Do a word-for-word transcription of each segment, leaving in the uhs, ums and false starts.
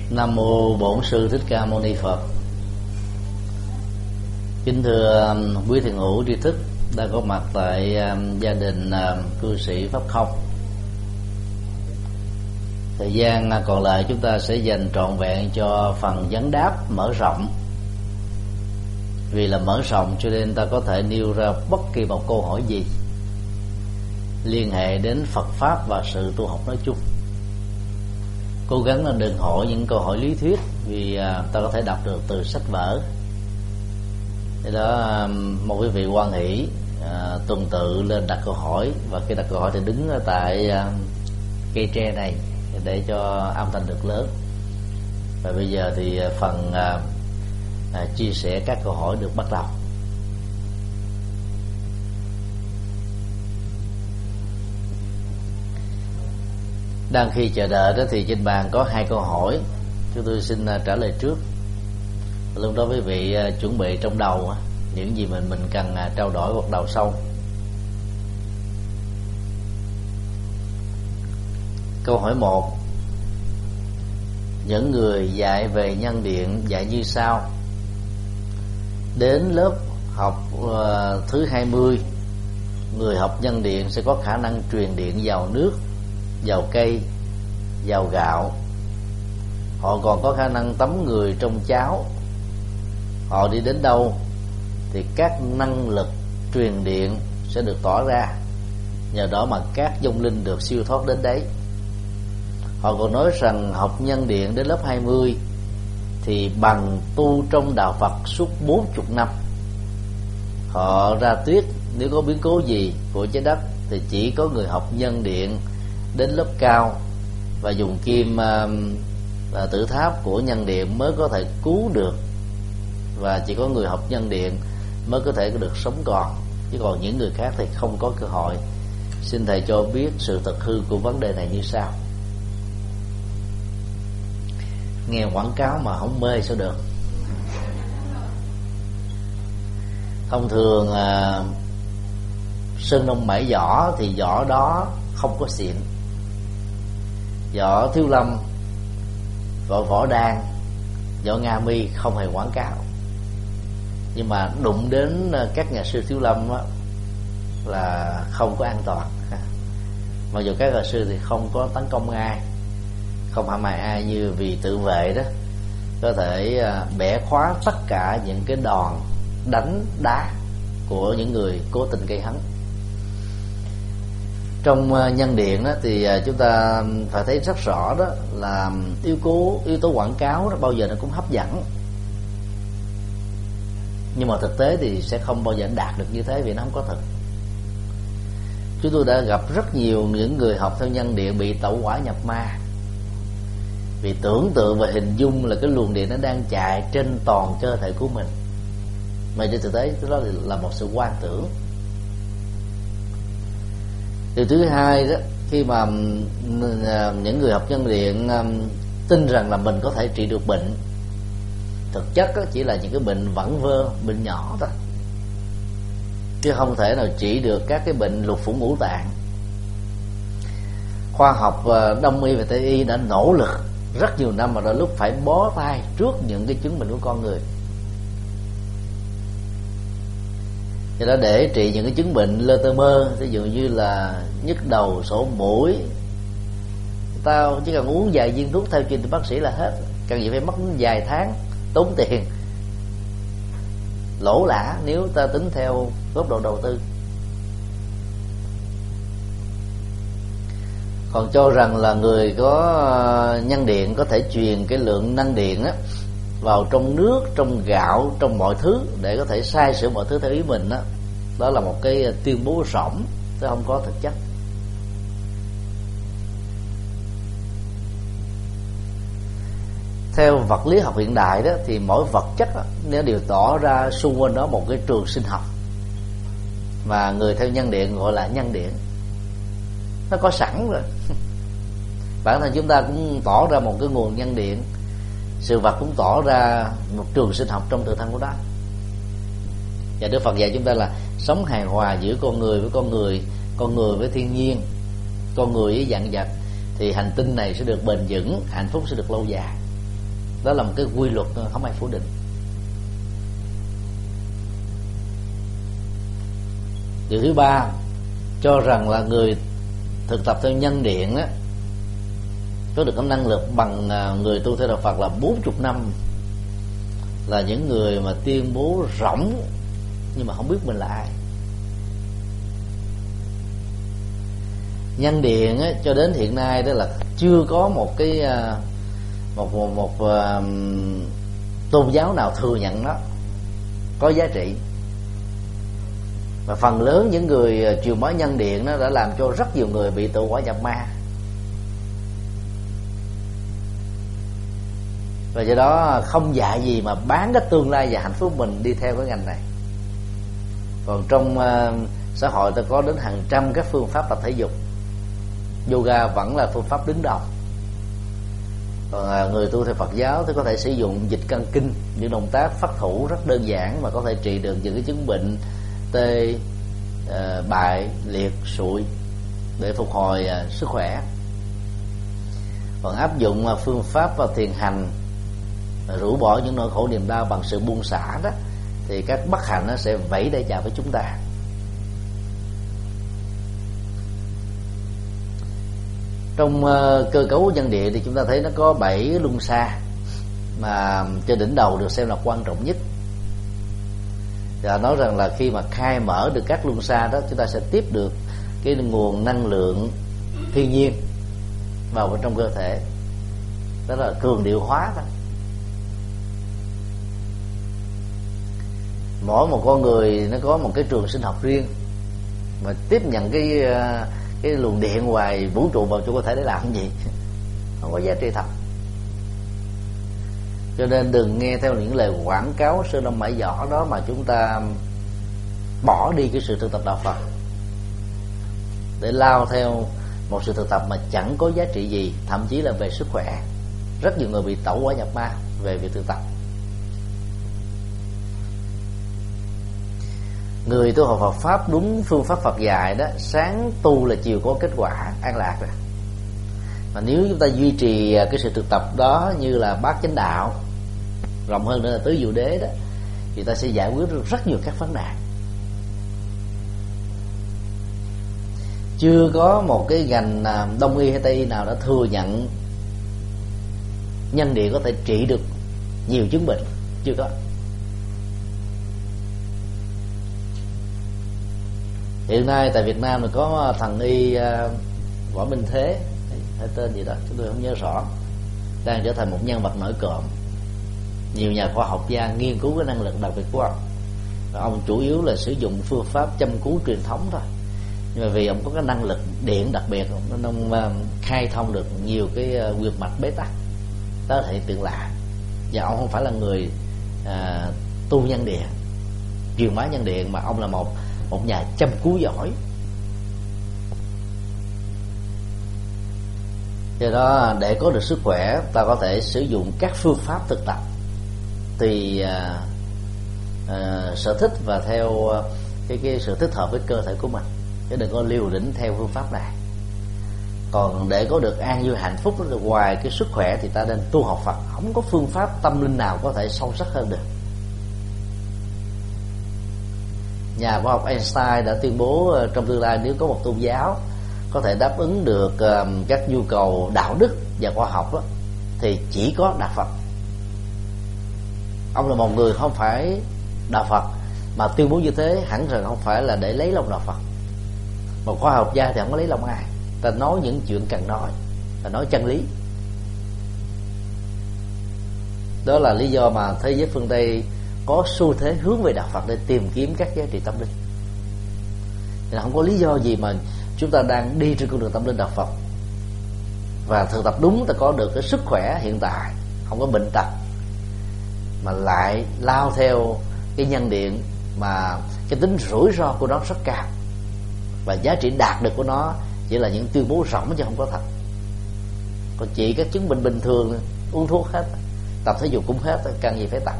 Nam mô Bổn Sư Thích Ca Mâu Ni Phật. Kính thưa quý thiền hữu tri thức đang có mặt tại gia đình cư sĩ Pháp Không. Thời gian còn lại chúng ta sẽ dành trọn vẹn cho phần vấn đáp mở rộng. Vì là mở rộng cho nên ta có thể nêu ra bất kỳ một câu hỏi gì liên hệ đến Phật Pháp và sự tu học nói chung. Cố gắng là đừng hỏi những câu hỏi lý thuyết, vì ta có thể đọc được từ sách vở. Thế đó, một quý vị hoan hỷ tuần tự lên đặt câu hỏi, và khi đặt câu hỏi thì đứng tại cây tre này để cho âm thanh được lớn. Và bây giờ thì phần à, chia sẻ các câu hỏi được bắt đầu. Đang khi chờ đợi đó thì trên bàn có hai câu hỏi, chúng tôi xin trả lời trước. Lúc đó quý vị chuẩn bị trong đầu những gì mình mình cần trao đổi hoặc đầu sâu. Câu hỏi một: những người dạy về nhân điện dạy như sau: đến lớp học uh, thứ hai mươi, người học nhân điện sẽ có khả năng truyền điện vào nước, vào cây, vào gạo. Họ còn có khả năng tắm người trong cháo. Họ đi đến đâu thì các năng lực truyền điện sẽ được tỏ ra, nhờ đó mà các vong linh được siêu thoát đến đấy. Họ còn nói rằng học nhân điện đến lớp hai mươi thì bằng tu trong đạo Phật suốt bốn mươi năm. Họ ra tuyết nếu có biến cố gì của trái đất thì chỉ có người học nhân điện đến lớp cao và dùng kim uh, tử tháp của nhân điện mới có thể cứu được, và chỉ có người học nhân điện mới có thể được sống còn, chứ còn những người khác thì không có cơ hội. Xin thầy cho biết sự thật hư của vấn đề này như sau. Nghe quảng cáo mà không mê sao được. Thông thường à, sơn đông mãi võ thì võ đó không có xịn. Võ Thiếu Lâm, võ Võ Đan, võ Nga Mi không hề quảng cáo. Nhưng mà đụng đến các nhà sư Thiếu Lâm á, là không có an toàn. Mặc dù các nhà sư thì không có tấn công ai, không hãm hại ai, như vì tự vệ đó có thể bẻ khóa tất cả những cái đòn đánh đá của những người cố tình gây hấn. Trong nhân điện đó thì chúng ta phải thấy rất rõ đó là yếu tố yếu tố quảng cáo đó bao giờ nó cũng hấp dẫn, nhưng mà thực tế thì sẽ không bao giờ đạt được như thế, vì nó không có thực. Chúng tôi đã gặp rất nhiều những người học theo nhân điện bị tẩu hỏa nhập ma, vì tưởng tượng và hình dung là cái luồng điện nó đang chạy trên toàn cơ thể của mình, mà trên thực tế đó là một sự quan tưởng. Điều thứ hai đó, khi mà những người học nhân điện tin rằng là mình có thể trị được bệnh, thực chất đó chỉ là những cái bệnh vẩn vơ, bệnh nhỏ thôi, chứ không thể nào trị được các cái bệnh lục phủ ngũ tạng. Khoa học Đông y và Tây y đã nỗ lực rất nhiều năm mà đôi lúc phải bó tay trước những cái chứng bệnh của con người. Cho đó để trị những cái chứng bệnh lơ tơ mơ, ví dụ như là nhức đầu, sổ mũi, tao chỉ cần uống vài viên thuốc theo trình từ bác sĩ là hết. Cần gì phải mất vài tháng, tốn tiền, lỗ lã nếu ta tính theo góc độ đầu tư. Còn cho rằng là người có nhân điện có thể truyền cái lượng năng điện á vào trong nước, trong gạo, trong mọi thứ để có thể sai sửa mọi thứ theo ý mình đó, đó là một cái tuyên bố rỗng, chứ không có thực chất. Theo vật lý học hiện đại đó thì mỗi vật chất đó, nếu đều tỏ ra xung quanh đó một cái trường sinh học, mà người theo nhân điện gọi là nhân điện, nó có sẵn rồi. Bản thân chúng ta cũng tỏ ra một cái nguồn nhân điện, sự vật cũng tỏ ra một trường sinh học trong tự thân của nó. Và Đức Phật dạy chúng ta là sống hài hòa giữa con người với con người, con người với thiên nhiên, con người với vạn vật, thì hành tinh này sẽ được bền vững, hạnh phúc sẽ được lâu dài. Đó là một cái quy luật không ai phủ định. Điều thứ ba, cho rằng là người thực tập theo nhân điện á, có được cái năng lực bằng người tu theo đạo Phật là bốn mươi năm, là những người mà tuyên bố rỗng nhưng mà không biết mình là ai. Nhân điện á, cho đến hiện nay đó là chưa có một cái một một, một, một tôn giáo nào thừa nhận nó có giá trị. Và phần lớn những người truyền bá nhân điện nó đã làm cho rất nhiều người bị tẩu hỏa nhập ma. Và do đó không dạy gì mà bán cái tương lai và hạnh phúc mình đi theo cái ngành này. Còn trong uh, xã hội ta có đến hàng trăm các phương pháp tập thể dục, yoga vẫn là phương pháp đứng đầu. Còn uh, người tu theo Phật giáo thì có thể sử dụng dịch căn kinh, những động tác phát thủ rất đơn giản mà có thể trị được những cái chứng bệnh tê, uh, bại, liệt, sụi để phục hồi uh, sức khỏe. Còn áp dụng uh, phương pháp và thiền hành, rũ bỏ những nỗi khổ niềm đau bằng sự buông xả đó, thì các bất hạnh nó sẽ vẫy để chào với chúng ta. Trong uh, cơ cấu nhân địa thì chúng ta thấy nó có bảy luân xa, mà trên đỉnh đầu được xem là quan trọng nhất. Và nói rằng là khi mà khai mở được các luân xa đó, chúng ta sẽ tiếp được cái nguồn năng lượng thiên nhiên vào bên trong cơ thể, đó là cường điệu hóa đó. Mỗi một con người nó có một cái trường sinh học riêng, mà tiếp nhận cái cái luồng điện ngoài vũ trụ vào trong cơ thể để làm cái gì, không có giá trị thật. Cho nên đừng nghe theo những lời quảng cáo sơn đông mãi giỏ đó mà chúng ta bỏ đi cái sự thực tập đạo Phật để lao theo một sự thực tập mà chẳng có giá trị gì, thậm chí là về sức khỏe. Rất nhiều người bị tẩu hỏa nhập ma về việc thực tập. Người tu học Phật pháp đúng phương pháp Phật dạy đó, sáng tu là chiều có kết quả an lạc rồi. Mà nếu chúng ta duy trì cái sự thực tập đó như là bát chánh đạo, rộng hơn nữa là tứ diệu đế đó, thì ta sẽ giải quyết được rất nhiều các vấn nạn. Chưa có một cái ngành đông y hay tây y nào đã thừa nhận nhân điện có thể trị được nhiều chứng bệnh, chưa có. Hiện nay tại Việt Nam thì có thần y uh, Võ Minh Thế, hay tên gì đó chúng tôi không nhớ rõ, đang trở thành một nhân vật nổi cộm. Nhiều nhà khoa học gia nghiên cứu cái năng lực đặc biệt của ông. Và ông chủ yếu là sử dụng phương pháp châm cứu truyền thống thôi, nhưng mà vì ông có cái năng lực điện đặc biệt, ông, ông uh, khai thông được nhiều cái uh, huyệt mạch bế tắc. Đó là hiện tượng lạ. Và ông không phải là người uh, tu nhân điện, truyền bá nhân điện, mà ông là một một nhà châm cứu giỏi. Do đó để có được sức khỏe, ta có thể sử dụng các phương pháp thực tập tùy à, à, sở thích và theo cái cái sự thích hợp với cơ thể của mình, chứ đừng có liều lĩnh theo phương pháp này. Còn để có được an vui hạnh phúc được ngoài cái sức khỏe thì ta nên tu học Phật. Không có phương pháp tâm linh nào có thể sâu sắc hơn được. Nhà khoa học Einstein đã tuyên bố trong tương lai nếu có một tôn giáo có thể đáp ứng được các nhu cầu đạo đức và khoa học đó, thì chỉ có đạo Phật. Ông là một người không phải đạo Phật mà tuyên bố như thế, hẳn rằng không phải là để lấy lòng đạo Phật. Một khoa học gia thì không có lấy lòng ai, ta nói những chuyện cần nói, ta nói chân lý. Đó là lý do mà thế giới phương Tây có xu thế hướng về đạo Phật để tìm kiếm các giá trị tâm linh. Thì không có lý do gì mà chúng ta đang đi trên con đường tâm linh đạo Phật và thực tập đúng, ta có được cái sức khỏe hiện tại, không có bệnh tật, mà lại lao theo cái nhân điện mà cái tính rủi ro của nó rất cao, và giá trị đạt được của nó chỉ là những tuyên bố rỗng chứ không có thật. Còn chỉ các chứng bệnh bình thường, uống thuốc hết, tập thể dục cũng hết, cần gì phải tập.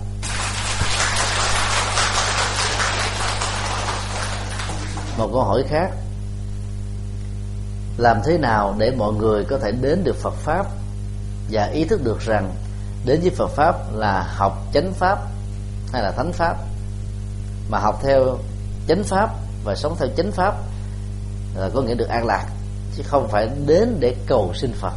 Một câu hỏi khác: làm thế nào để mọi người có thể đến được Phật pháp và ý thức được rằng đến với Phật pháp là học chánh pháp hay là thánh pháp, mà học theo chánh pháp và sống theo chánh pháp là có nghĩa được an lạc, chứ không phải đến để cầu xin Phật.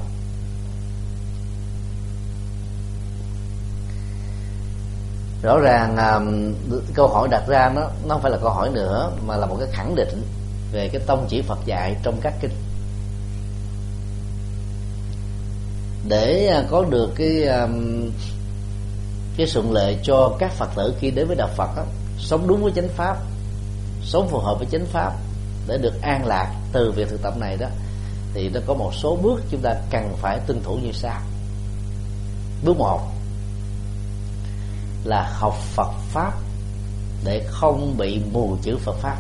Rõ ràng um, câu hỏi đặt ra nó nó không phải là câu hỏi nữa, mà là một cái khẳng định về cái tông chỉ Phật dạy trong các kinh. Để uh, có được cái um, cái thuận lợi cho các Phật tử khi đến với đạo Phật đó, sống đúng với chánh pháp, sống phù hợp với chánh pháp để được an lạc từ việc thực tập này đó, thì nó có một số bước chúng ta cần phải tuân thủ như sau. Bước một là học Phật pháp để không bị mù chữ Phật pháp.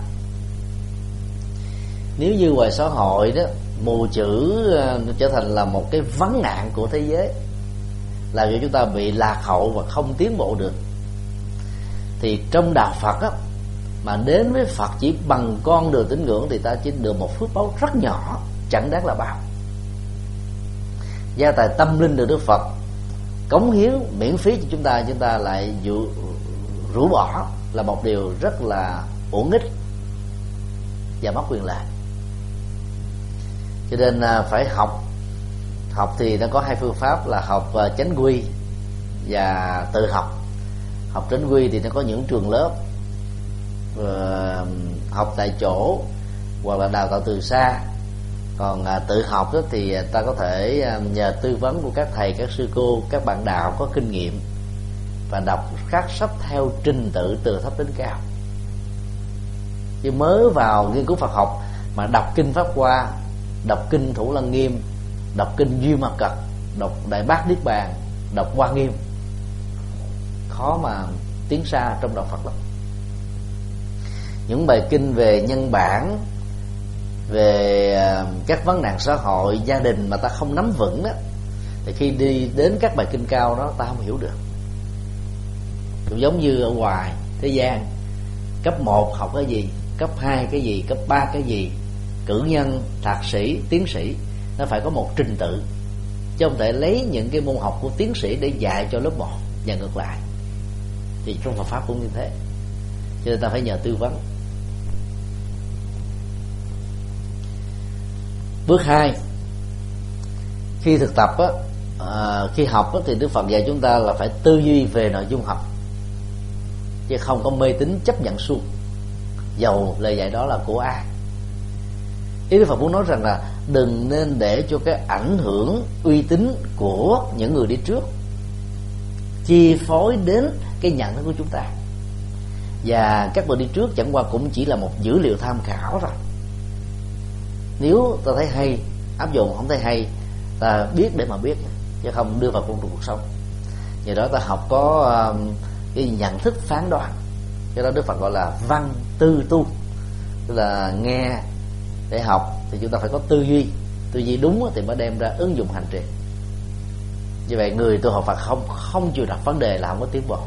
Nếu như ngoài xã hội đó mù chữ nó trở thành là một cái vấn nạn của thế giới, làm cho chúng ta bị lạc hậu và không tiến bộ được, thì trong đạo Phật á, mà đến với Phật chỉ bằng con đường tín ngưỡng thì ta chỉ được một phước báu rất nhỏ, chẳng đáng là bao. Gia tài tâm linh được Đức Phật cống hiến miễn phí cho chúng ta, chúng ta lại dụ, rũ bỏ là một điều rất là uổng ích và mất quyền lợi. Cho nên phải học. Học thì nó có hai phương pháp là học chánh quy và tự học. Học chánh quy thì nó có những trường lớp, học tại chỗ hoặc là đào tạo từ xa. Còn à, tự học đó thì ta có thể à, nhờ tư vấn của các thầy, các sư cô, các bạn đạo có kinh nghiệm và đọc các sách theo trình tự từ thấp đến cao. Chứ mới vào nghiên cứu Phật học mà đọc kinh Pháp Hoa, đọc kinh Thủ Lăng Nghiêm, đọc kinh Duy Ma Cật, đọc Đại Bát Niết Bàn, đọc Hoa Nghiêm, khó mà tiến xa trong đạo Phật lắm. Những bài kinh về nhân bản, về các vấn nạn xã hội, gia đình mà ta không nắm vững đó, thì khi đi đến các bài kinh cao đó ta không hiểu được. Cũng giống như ở ngoài thế gian, cấp một học cái gì, cấp hai cái gì, cấp ba cái gì, cử nhân, thạc sĩ, tiến sĩ, nó phải có một trình tự, chứ không thể lấy những cái môn học của tiến sĩ để dạy cho lớp một và ngược lại. Thì trong Phật pháp cũng như thế, cho nên ta phải nhờ tư vấn. Bước hai, khi thực tập á, à, khi học á, thì Đức Phật dạy chúng ta là phải tư duy về nội dung học, chứ không có mê tín chấp nhận suông, dầu lời dạy đó là của ai. Ý Đức Phật muốn nói rằng là đừng nên để cho cái ảnh hưởng uy tín của những người đi trước chi phối đến cái nhận thức của chúng ta. Và các người đi trước chẳng qua cũng chỉ là một dữ liệu tham khảo thôi. Nếu ta thấy hay áp dụng, không thấy hay ta biết để mà biết, chứ không đưa vào cuộc sống. Nhờ đó ta học có um, cái nhận thức phán đoán. Cho đó Đức Phật gọi là văn tư tu, tức là nghe để học thì chúng ta phải có tư duy, tư duy đúng thì mới đem ra ứng dụng hành trì. Như vậy người tu học Phật không không chịu đặt vấn đề là không có tiến bộ.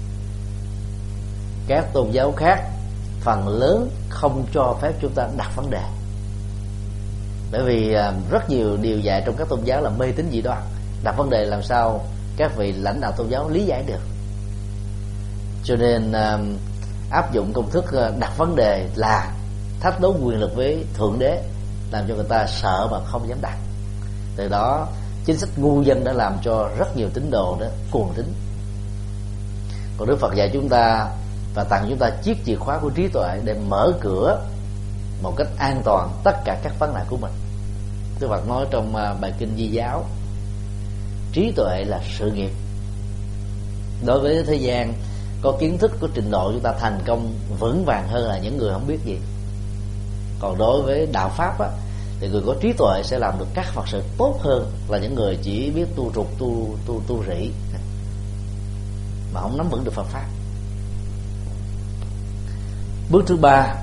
Các tôn giáo khác phần lớn không cho phép chúng ta đặt vấn đề, bởi vì rất nhiều điều dạy trong các tôn giáo là mê tín dị đoan. Đặt vấn đề làm sao các vị lãnh đạo tôn giáo lý giải được. Cho nên áp dụng công thức đặt vấn đề là thách đố quyền lực với Thượng Đế, làm cho người ta sợ mà không dám đặt. Từ đó chính sách ngu dân đã làm cho rất nhiều tín đồ đó cuồng tín. Còn Đức Phật dạy chúng ta và tặng chúng ta chiếc chìa khóa của trí tuệ để mở cửa một cách an toàn tất cả các vấn nạn của mình. Đức Phật nói trong bài kinh Di Giáo, trí tuệ là sự nghiệp. Đối với thế gian có kiến thức, có trình độ, chúng ta thành công vững vàng hơn là những người không biết gì. Còn đối với đạo pháp á, thì người có trí tuệ sẽ làm được các Phật sự tốt hơn là những người chỉ biết tu trục, tu tu tu rỉ mà không nắm vững được Phật pháp. Bước thứ ba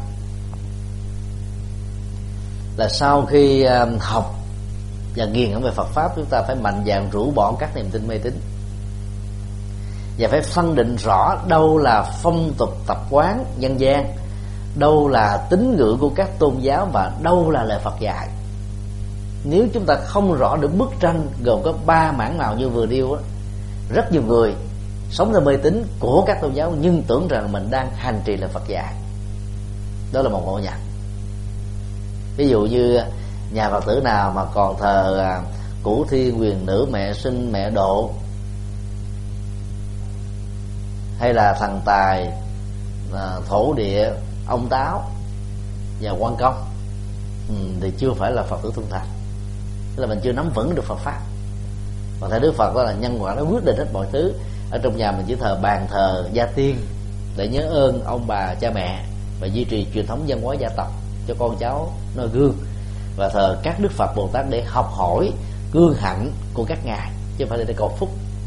là sau khi học và nghiền ngẫm về Phật pháp, chúng ta phải mạnh dạn rũ bỏ các niềm tin mê tín và phải phân định rõ đâu là phong tục tập quán dân gian, đâu là tín ngưỡng của các tôn giáo và đâu là lời Phật dạy. Nếu chúng ta không rõ được bức tranh gồm có ba mảng màu như vừa nêu, rất nhiều người sống theo mê tín của các tôn giáo nhưng tưởng rằng mình đang hành trì là Phật dạy. Đó là một ngộ nhận. Ví dụ như nhà Phật tử nào mà còn thờ Cửu Thiên, Quyền Nữ, Mẹ Sinh, Mẹ Độ, hay là Thần Tài, Thổ Địa, Ông Táo và Quan Công, ừ, thì chưa phải là Phật tử trung thành. Tức là mình chưa nắm vững được Phật pháp. Còn theo Đức Phật đó là nhân quả nó quyết định hết mọi thứ. Ở trong nhà mình chỉ thờ bàn thờ gia tiên để nhớ ơn ông bà cha mẹ và duy trì truyền thống văn hóa gia tộc cho con cháu noi gương, và thờ các Đức Phật Bồ Tát để học hỏi gương hạnh của các ngài, chứ không phải để cầu phúc.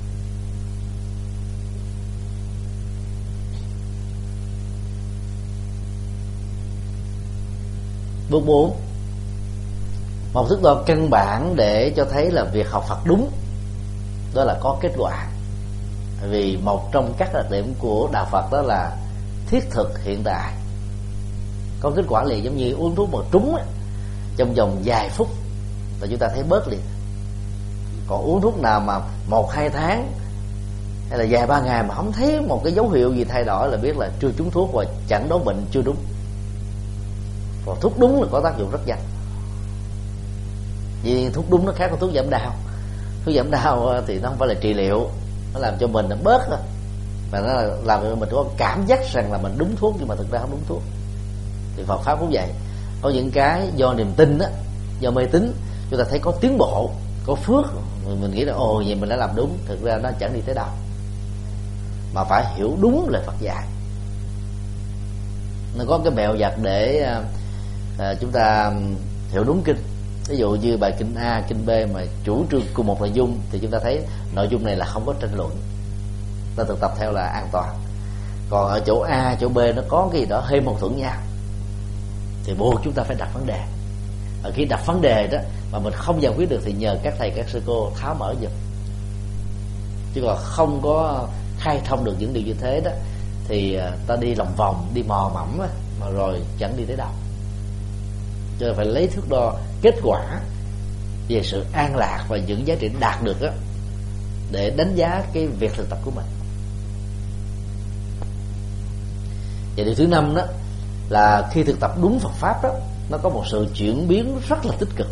Bước bốn, một thước đo căn bản để cho thấy là việc học Phật đúng đó là có kết quả. Vì một trong các đặc điểm của đạo Phật đó là thiết thực hiện tại. Có kết quả liền, giống như uống thuốc mà trúng ấy, trong vòng vài phút là chúng ta thấy bớt liền. Còn uống thuốc nào mà một hai tháng hay là vài ba ngày mà không thấy một cái dấu hiệu gì thay đổi là biết là chưa trúng thuốc và chẩn đoán bệnh chưa đúng. Còn thuốc đúng là có tác dụng rất nhanh. Vì thuốc đúng nó khác với thuốc giảm đau. Thuốc giảm đau thì nó không phải là trị liệu, nó làm cho mình nó bớt thôi, và nó làm cho mình có cảm giác rằng là mình đúng thuốc nhưng mà thực ra không đúng thuốc. Thì Phật pháp cũng vậy. Có những cái do niềm tin đó, do mê tín, chúng ta thấy có tiến bộ, có phước, mình nghĩ là ồ vậy mình đã làm đúng, thực ra nó chẳng đi tới đâu. Mà phải hiểu đúng lời Phật dạy. Nó có cái mẹo vặt để à, chúng ta hiểu đúng kinh. Ví dụ như bài kinh A, kinh B mà chủ trương cùng một nội dung thì chúng ta thấy nội dung này là không có tranh luận, ta thực tập theo là an toàn. Còn ở chỗ A, chỗ B nó có cái gì đó hơi mâu thuẫn nhau thì buộc chúng ta phải đặt vấn đề. Ở khi đặt vấn đề đó mà mình không giải quyết được thì nhờ các thầy các sư cô tháo mở giùm. Chứ còn không có khai thông được những điều như thế đó thì ta đi lòng vòng, đi mò mẫm mà rồi chẳng đi tới đâu. Cho nên phải lấy thước đo kết quả về sự an lạc và những giá trị đạt được đó để đánh giá cái việc thực tập của mình. Và điều thứ năm đó là khi thực tập đúng Phật pháp đó, nó có một sự chuyển biến rất là tích cực.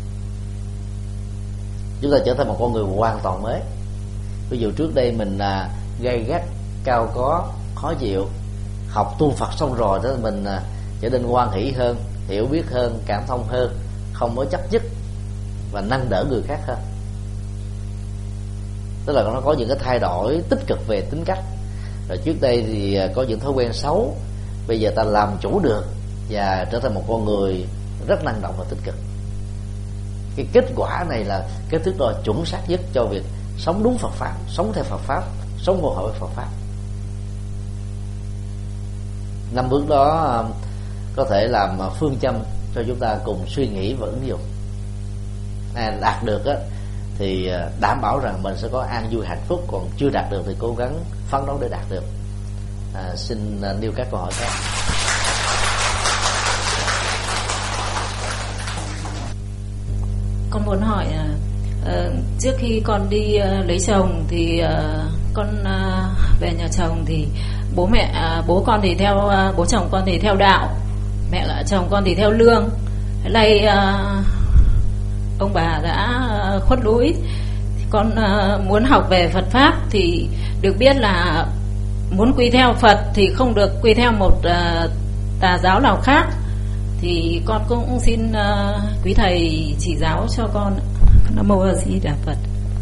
Chúng ta trở thành một con người hoàn toàn mới. Ví dụ trước đây mình là gay gắt, cao có, khó chịu. Học tu Phật xong rồi đó mình trở nên hoan hỷ hơn, hiểu biết hơn, cảm thông hơn, không có chấp nhất và nâng đỡ người khác hơn. Tức là nó có những cái thay đổi tích cực về tính cách. Rồi trước đây thì có những thói quen xấu, bây giờ ta làm chủ được và trở thành một con người rất năng động và tích cực. Cái kết quả này là cái thước đo chuẩn xác nhất cho việc sống đúng Phật pháp, sống theo Phật pháp, sống phù hợp với Phật pháp. Năm bước đó có thể làm phương châm cho chúng ta cùng suy nghĩ và ứng dụng. À, đạt được á, thì đảm bảo rằng mình sẽ có an vui hạnh phúc, còn chưa đạt được thì cố gắng phấn đấu để đạt được. À, xin nêu các câu hỏi khác. Con muốn hỏi uh, trước khi con đi uh, lấy chồng thì uh, con uh, về nhà chồng thì bố mẹ uh, bố con thì theo uh, bố chồng con thì theo đạo, mẹ là chồng con thì theo lương. Thế này uh, ông bà đã uh, khuất lũi, thì con uh, muốn học về Phật pháp thì được biết là muốn quy theo Phật thì không được quy theo một uh, tà giáo nào khác. Thì con cũng xin uh, quý thầy chỉ giáo cho con. Nam mô A Di Đà Phật.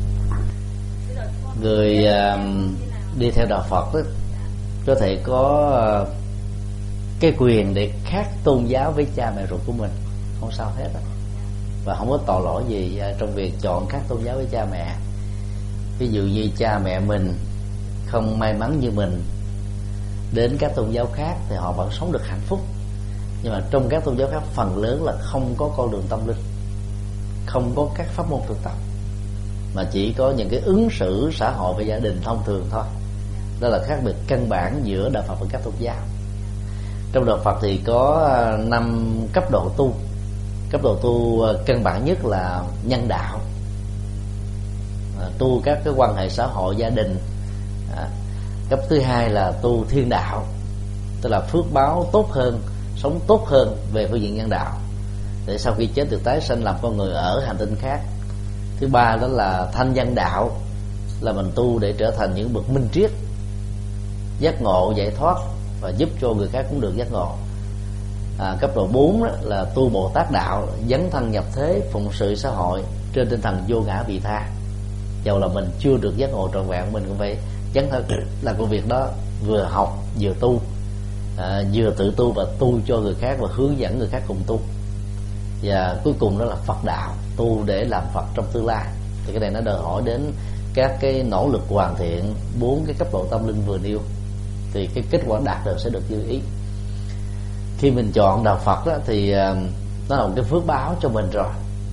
Người uh, đi theo đạo Phật đó, có thể có uh, cái quyền để khác tôn giáo với cha mẹ ruột của mình, không sao hết đó. Và không có tội lỗi gì uh, trong việc chọn khác tôn giáo với cha mẹ. Ví dụ như cha mẹ mình không may mắn như mình đến các tôn giáo khác thì họ vẫn sống được hạnh phúc. Nhưng mà trong các tôn giáo khác phần lớn là không có con đường tâm linh, không có các pháp môn thực tập, mà chỉ có những cái ứng xử xã hội và gia đình thông thường thôi. Đó là khác biệt căn bản giữa đạo Phật và các tôn giáo. Trong đạo Phật thì có năm cấp độ tu. Cấp độ tu căn bản nhất là nhân đạo, tu các cái quan hệ xã hội gia đình. À, cấp thứ hai là tu thiên đạo, tức là phước báo tốt hơn, sống tốt hơn về phương diện nhân đạo, để sau khi chết được tái sanh làm con người ở hành tinh khác. Thứ ba đó là thanh văn đạo, là mình tu để trở thành những bậc minh triết, giác ngộ giải thoát và giúp cho người khác cũng được giác ngộ. À, cấp độ bốn đó là tu Bồ Tát đạo, dấn thân nhập thế, phụng sự xã hội trên tinh thần vô ngã vị tha. Dầu là mình chưa được giác ngộ trọn vẹn, mình cũng phải dấn thân là công việc đó, vừa học vừa tu, à, vừa tự tu và tu cho người khác và hướng dẫn người khác cùng tu. Và cuối cùng đó là Phật đạo, tu để làm Phật trong tương lai. Thì cái này nó đòi hỏi đến các cái nỗ lực hoàn thiện bốn cái cấp độ tâm linh vừa nêu, thì cái kết quả đạt được sẽ được như ý. Khi mình chọn đạo Phật đó, thì nó là một cái phước báo cho mình rồi.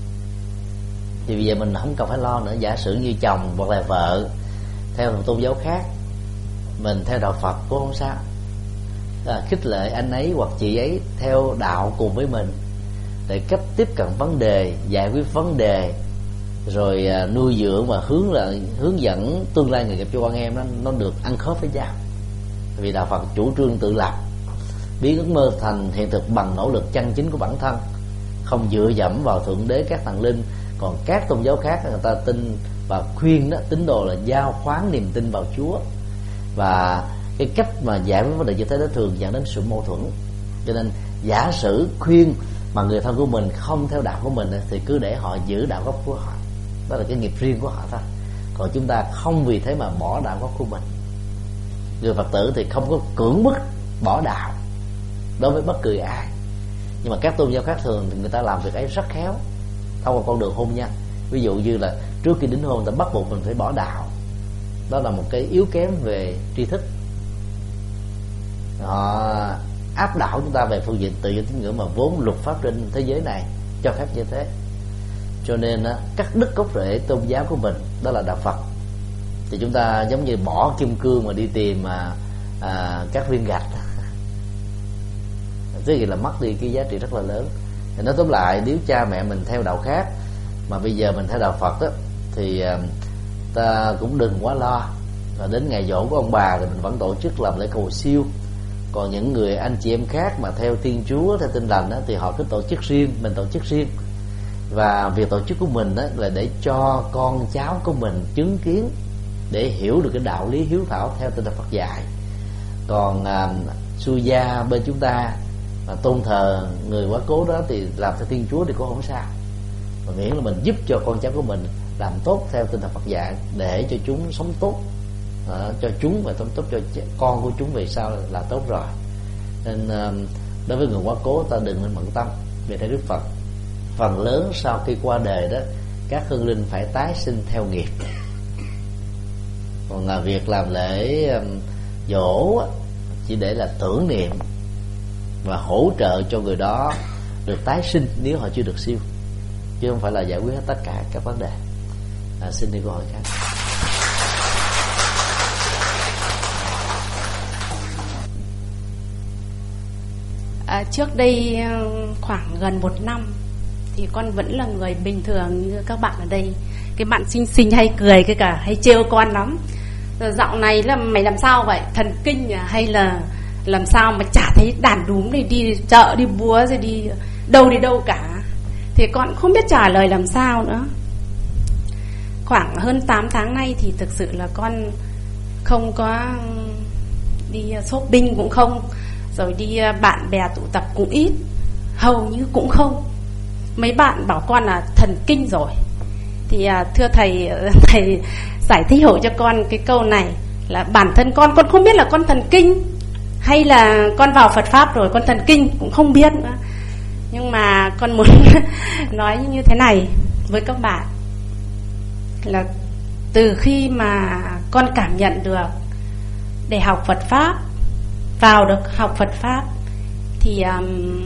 Thì bây giờ mình không cần phải lo nữa. Giả sử như chồng hoặc là vợ theo một tôn giáo khác, mình theo đạo Phật cũng không sao. À, khích lệ anh ấy hoặc chị ấy theo đạo cùng với mình, để cách tiếp cận vấn đề, giải quyết vấn đề, rồi à, nuôi dưỡng và hướng là hướng dẫn tương lai người nghiệp cho con em nó nó được ăn khớp với nhau. Vì đạo Phật chủ trương tự lập, biến ước mơ thành hiện thực bằng nỗ lực chân chính của bản thân, không dựa dẫm vào thượng đế, các thần linh. Còn các tôn giáo khác người ta tin và khuyên đó, tín đồ là giao khoán niềm tin vào Chúa, và cái cách mà giải quyết vấn đề như thế đó thường dẫn đến sự mâu thuẫn. Cho nên giả sử khuyên mà người thân của mình không theo đạo của mình thì cứ để họ giữ đạo gốc của họ, đó là cái nghiệp riêng của họ thôi. Còn chúng ta không vì thế mà bỏ đạo gốc của mình. Người Phật tử thì không có cưỡng bức bỏ đạo đối với bất cứ ai, nhưng mà các tôn giáo khác thường thì người ta làm việc ấy rất khéo thông qua con đường hôn nhân. Ví dụ như là trước khi đính hôn ta bắt buộc mình phải bỏ đạo, đó là một cái yếu kém về tri thức. Họ áp đảo chúng ta về phương diện tự do tín ngưỡng mà vốn luật pháp trên thế giới này cho phép như thế. Cho nên cắt đứt gốc rễ tôn giáo của mình, đó là đạo Phật. Thì chúng ta giống như bỏ kim cương mà đi tìm mà à, các viên gạch, thế thì là mất đi cái giá trị rất là lớn. Thì nói tóm lại, nếu cha mẹ mình theo đạo khác mà bây giờ mình theo đạo Phật đó, thì à, ta cũng đừng quá lo. Và đến ngày giỗ của ông bà thì mình vẫn tổ chức làm lễ cầu siêu. Còn những người anh chị em khác mà theo Thiên Chúa, theo Tin Lành đó, thì họ cứ tổ chức riêng, mình tổ chức riêng. Và việc tổ chức của mình đó là để cho con cháu của mình chứng kiến, để hiểu được cái đạo lý hiếu thảo theo tinh thần Phật dạy. Còn à, Su gia bên chúng ta mà tôn thờ người quá cố đó thì làm theo Thiên Chúa thì cũng không sao, mà miễn là mình giúp cho con cháu của mình làm tốt theo tinh thần Phật dạy, để cho chúng sống tốt, à, cho chúng và sống tốt cho con của chúng về sau là tốt rồi. Nên à, đối với người quá cố ta đừng nên bận tâm. Về theo Đức Phật, phần lớn sau khi qua đời đó, các hương linh phải tái sinh theo nghiệp. Còn là việc làm lễ dỗ chỉ để là tưởng niệm và hỗ trợ cho người đó được tái sinh nếu họ chưa được siêu, chứ không phải là giải quyết hết tất cả các vấn đề. À, xin đi câu hỏi khác. À, trước đây khoảng gần một năm thì con vẫn là người bình thường như các bạn ở đây. Cái bạn xinh xinh hay cười, cái cả hay trêu con lắm. Rồi dạo này là mày làm sao vậy, thần kinh à? Hay là làm sao mà chả thấy đàn đúm này, đi chợ đi búa rồi đi đâu đi đâu cả. Thì con không biết trả lời làm sao nữa. Khoảng hơn tám tháng nay thì thực sự là con không có đi shopping cũng không, rồi đi bạn bè tụ tập cũng ít, hầu như cũng không. Mấy bạn bảo con là thần kinh rồi. Thì à, thưa thầy, thầy giải thích hộ cho con cái câu này là bản thân con, con không biết là con thần kinh hay là con vào Phật Pháp rồi con thần kinh cũng không biết nữa. Nhưng mà con muốn nói như thế này với các bạn là từ khi mà con cảm nhận được để học Phật Pháp, vào được học Phật Pháp thì um,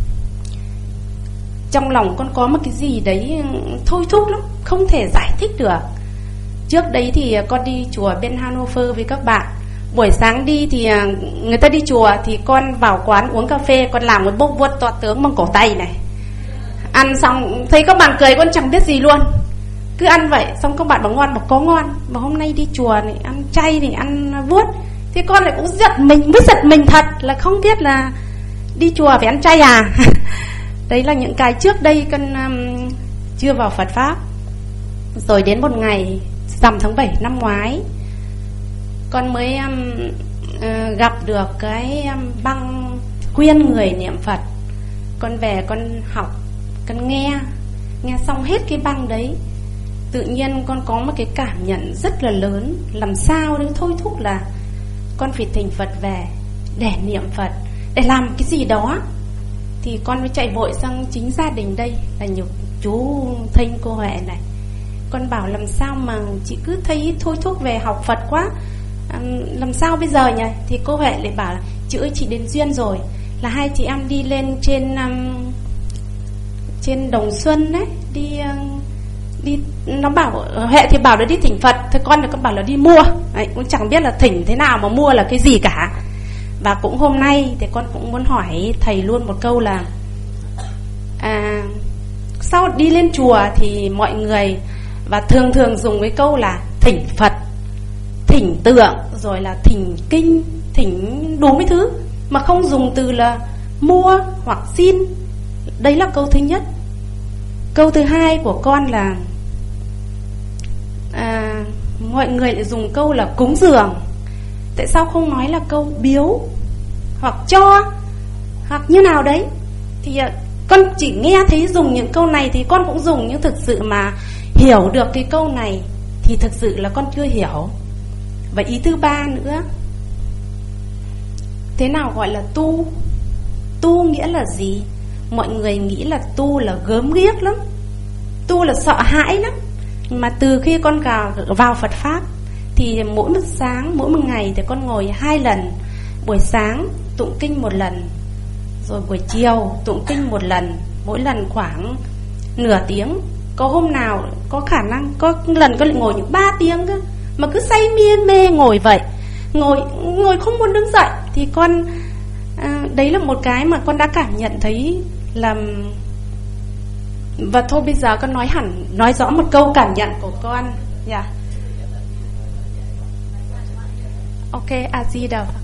trong lòng con có một cái gì đấy thôi thúc lắm, không thể giải thích được. Trước đấy thì con đi chùa bên Hanover với các bạn. Buổi sáng đi thì người ta đi chùa thì con vào quán uống cà phê, con làm một bốc vuốt to tướng bằng cổ tay này. Ăn xong thấy các bạn cười con chẳng biết gì luôn. cứ ăn vậy. Xong các bạn bảo ngon, bảo có ngon, mà hôm nay đi chùa này ăn chay thì ăn vuốt. Thế con lại cũng giật mình, mới giật mình thật là không biết là đi chùa phải ăn chay à. Đấy là những cái trước đây con um, chưa vào Phật Pháp. Rồi đến một ngày rằm tháng bảy năm ngoái, con mới um, uh, gặp được cái um, băng khuyên người niệm Phật. Con về con học, con nghe, nghe xong hết cái băng đấy, tự nhiên con có một cái cảm nhận rất là lớn. Làm sao đấy thôi thúc là con phải thỉnh Phật về để niệm Phật, để làm cái gì đó. Thì con mới chạy vội sang chính gia đình đây là nhiều chú Thinh, cô Huệ này. Con bảo làm sao mà chị cứ thấy thôi thúc về học Phật quá, à, làm sao bây giờ nhỉ? Thì cô Huệ lại bảo là chị ơi, chị đến duyên rồi, là hai chị em đi lên trên um, trên Đồng Xuân đấy, đi uh, đi nó bảo Huệ thì bảo là đi thỉnh Phật, thôi con thì con bảo là đi mua. Đấy, cũng chẳng biết là thỉnh thế nào mà mua là cái gì cả. Và cũng hôm nay thì con cũng muốn hỏi thầy luôn một câu là à, sau đi lên chùa thì mọi người và thường thường dùng cái câu là thỉnh Phật, thỉnh tượng, rồi là thỉnh kinh, thỉnh đủ mấy thứ, mà không dùng từ là mua hoặc xin. Đấy là câu thứ nhất. Câu thứ hai của con là à, mọi người lại dùng câu là cúng dường. Tại sao không nói là câu biếu hoặc cho hoặc như nào đấy? Thì à, con chỉ nghe thấy dùng những câu này thì con cũng dùng, nhưng thực sự mà hiểu được cái câu này thì thực sự là con chưa hiểu. Và ý thứ ba nữa, thế nào gọi là tu? Tu nghĩa là gì? Mọi người nghĩ là tu là gớm ghiếc lắm, tu là sợ hãi lắm. Mà từ khi con vào Phật Pháp thì mỗi một sáng, mỗi một ngày thì con ngồi hai lần. Buổi sáng tụng kinh một lần, rồi buổi chiều tụng kinh một lần, mỗi lần khoảng nửa tiếng. Có hôm nào có khả năng có lần con lại ngồi những ba tiếng cơ, mà cứ say mê mê ngồi vậy, ngồi ngồi không muốn đứng dậy. Thì con à, đấy là một cái mà con đã cảm nhận thấy là. Và thôi bây giờ con nói hẳn, nói rõ một câu cảm nhận của con. Dạ yeah. Ok, A Di Đà Phật.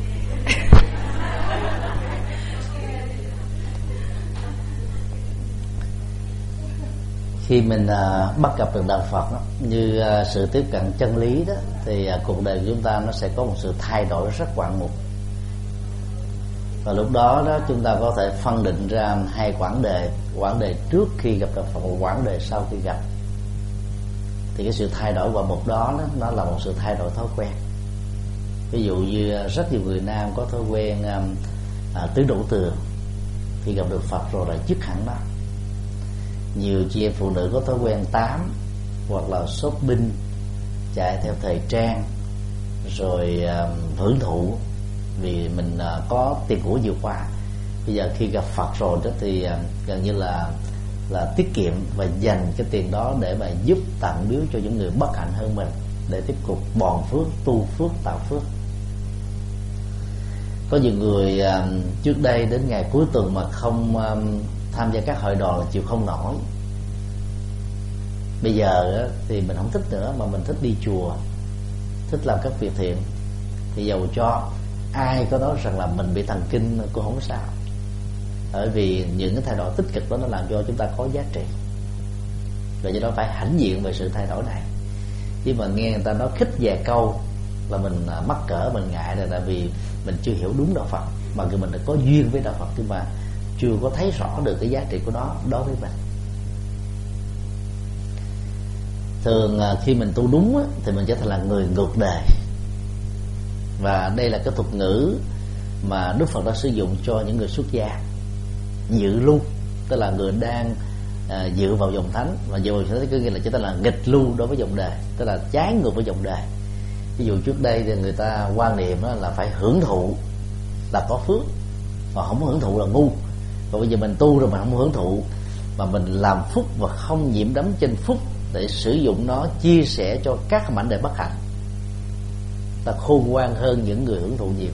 Khi mình uh, bắt gặp được đạo Phật đó, như uh, sự tiếp cận chân lý đó, thì uh, cuộc đời của chúng ta nó sẽ có một sự thay đổi rất ngoạn mục. Và lúc đó đó chúng ta có thể phân định ra hai quãng đề: quãng đề trước khi gặp đạo Phật và quãng đề sau khi gặp. Thì cái sự thay đổi ngoạn mục đó, đó nó là một sự thay đổi thói quen. Ví dụ như rất nhiều người nam có thói quen um, à, tứ đổ tường, khi gặp được Phật rồi lại dứt hẳn đó. Nhiều chị em phụ nữ có thói quen tám, hoặc là shopping, chạy theo thời trang, rồi um, hưởng thụ vì mình uh, có tiền của nhiều quá. Bây giờ khi gặp Phật rồi đó thì uh, gần như là là tiết kiệm và dành cái tiền đó để mà giúp tặng biếu cho những người bất hạnh hơn mình, để tiếp tục bòn phước, tu phước, tạo phước. Có nhiều người uh, trước đây đến ngày cuối tuần mà không um, tham gia các hội đoàn là chịu không nổi. Bây giờ uh, thì mình không thích nữa, mà mình thích đi chùa, thích làm các việc thiện. Thì dầu cho ai có nói rằng là mình bị thần kinh cũng không sao, bởi vì những cái thay đổi tích cực đó nó làm cho chúng ta có giá trị. Và do đó phải hãnh diện về sự thay đổi này. Chứ mà nghe người ta nói khích vài câu là mình mắc cỡ, mình ngại, là tại vì mình chưa hiểu đúng đạo Phật, mà người mình đã có duyên với đạo Phật nhưng mà chưa có thấy rõ được cái giá trị của nó đối với mình. Thường khi mình tu đúng á, thì mình trở thành là người ngược đời. Và đây là cái thuật ngữ mà Đức Phật đã sử dụng cho những người xuất gia. Dự lưu, tức là người đang à, dự vào dòng thánh. Và dự vào dòng thánh có nghĩa là chúng ta là nghịch lưu đối với dòng đời, tức là trái ngược với dòng đời. Ví dụ trước đây thì người ta quan niệm là phải hưởng thụ là có phước, mà không hưởng thụ là ngu. Còn bây giờ mình tu rồi mà không hưởng thụ, mà mình làm phúc và không nhiễm đắm trên phúc, để sử dụng nó chia sẻ cho các mảnh đời bất hạnh, ta khôn ngoan hơn những người hưởng thụ nhiều.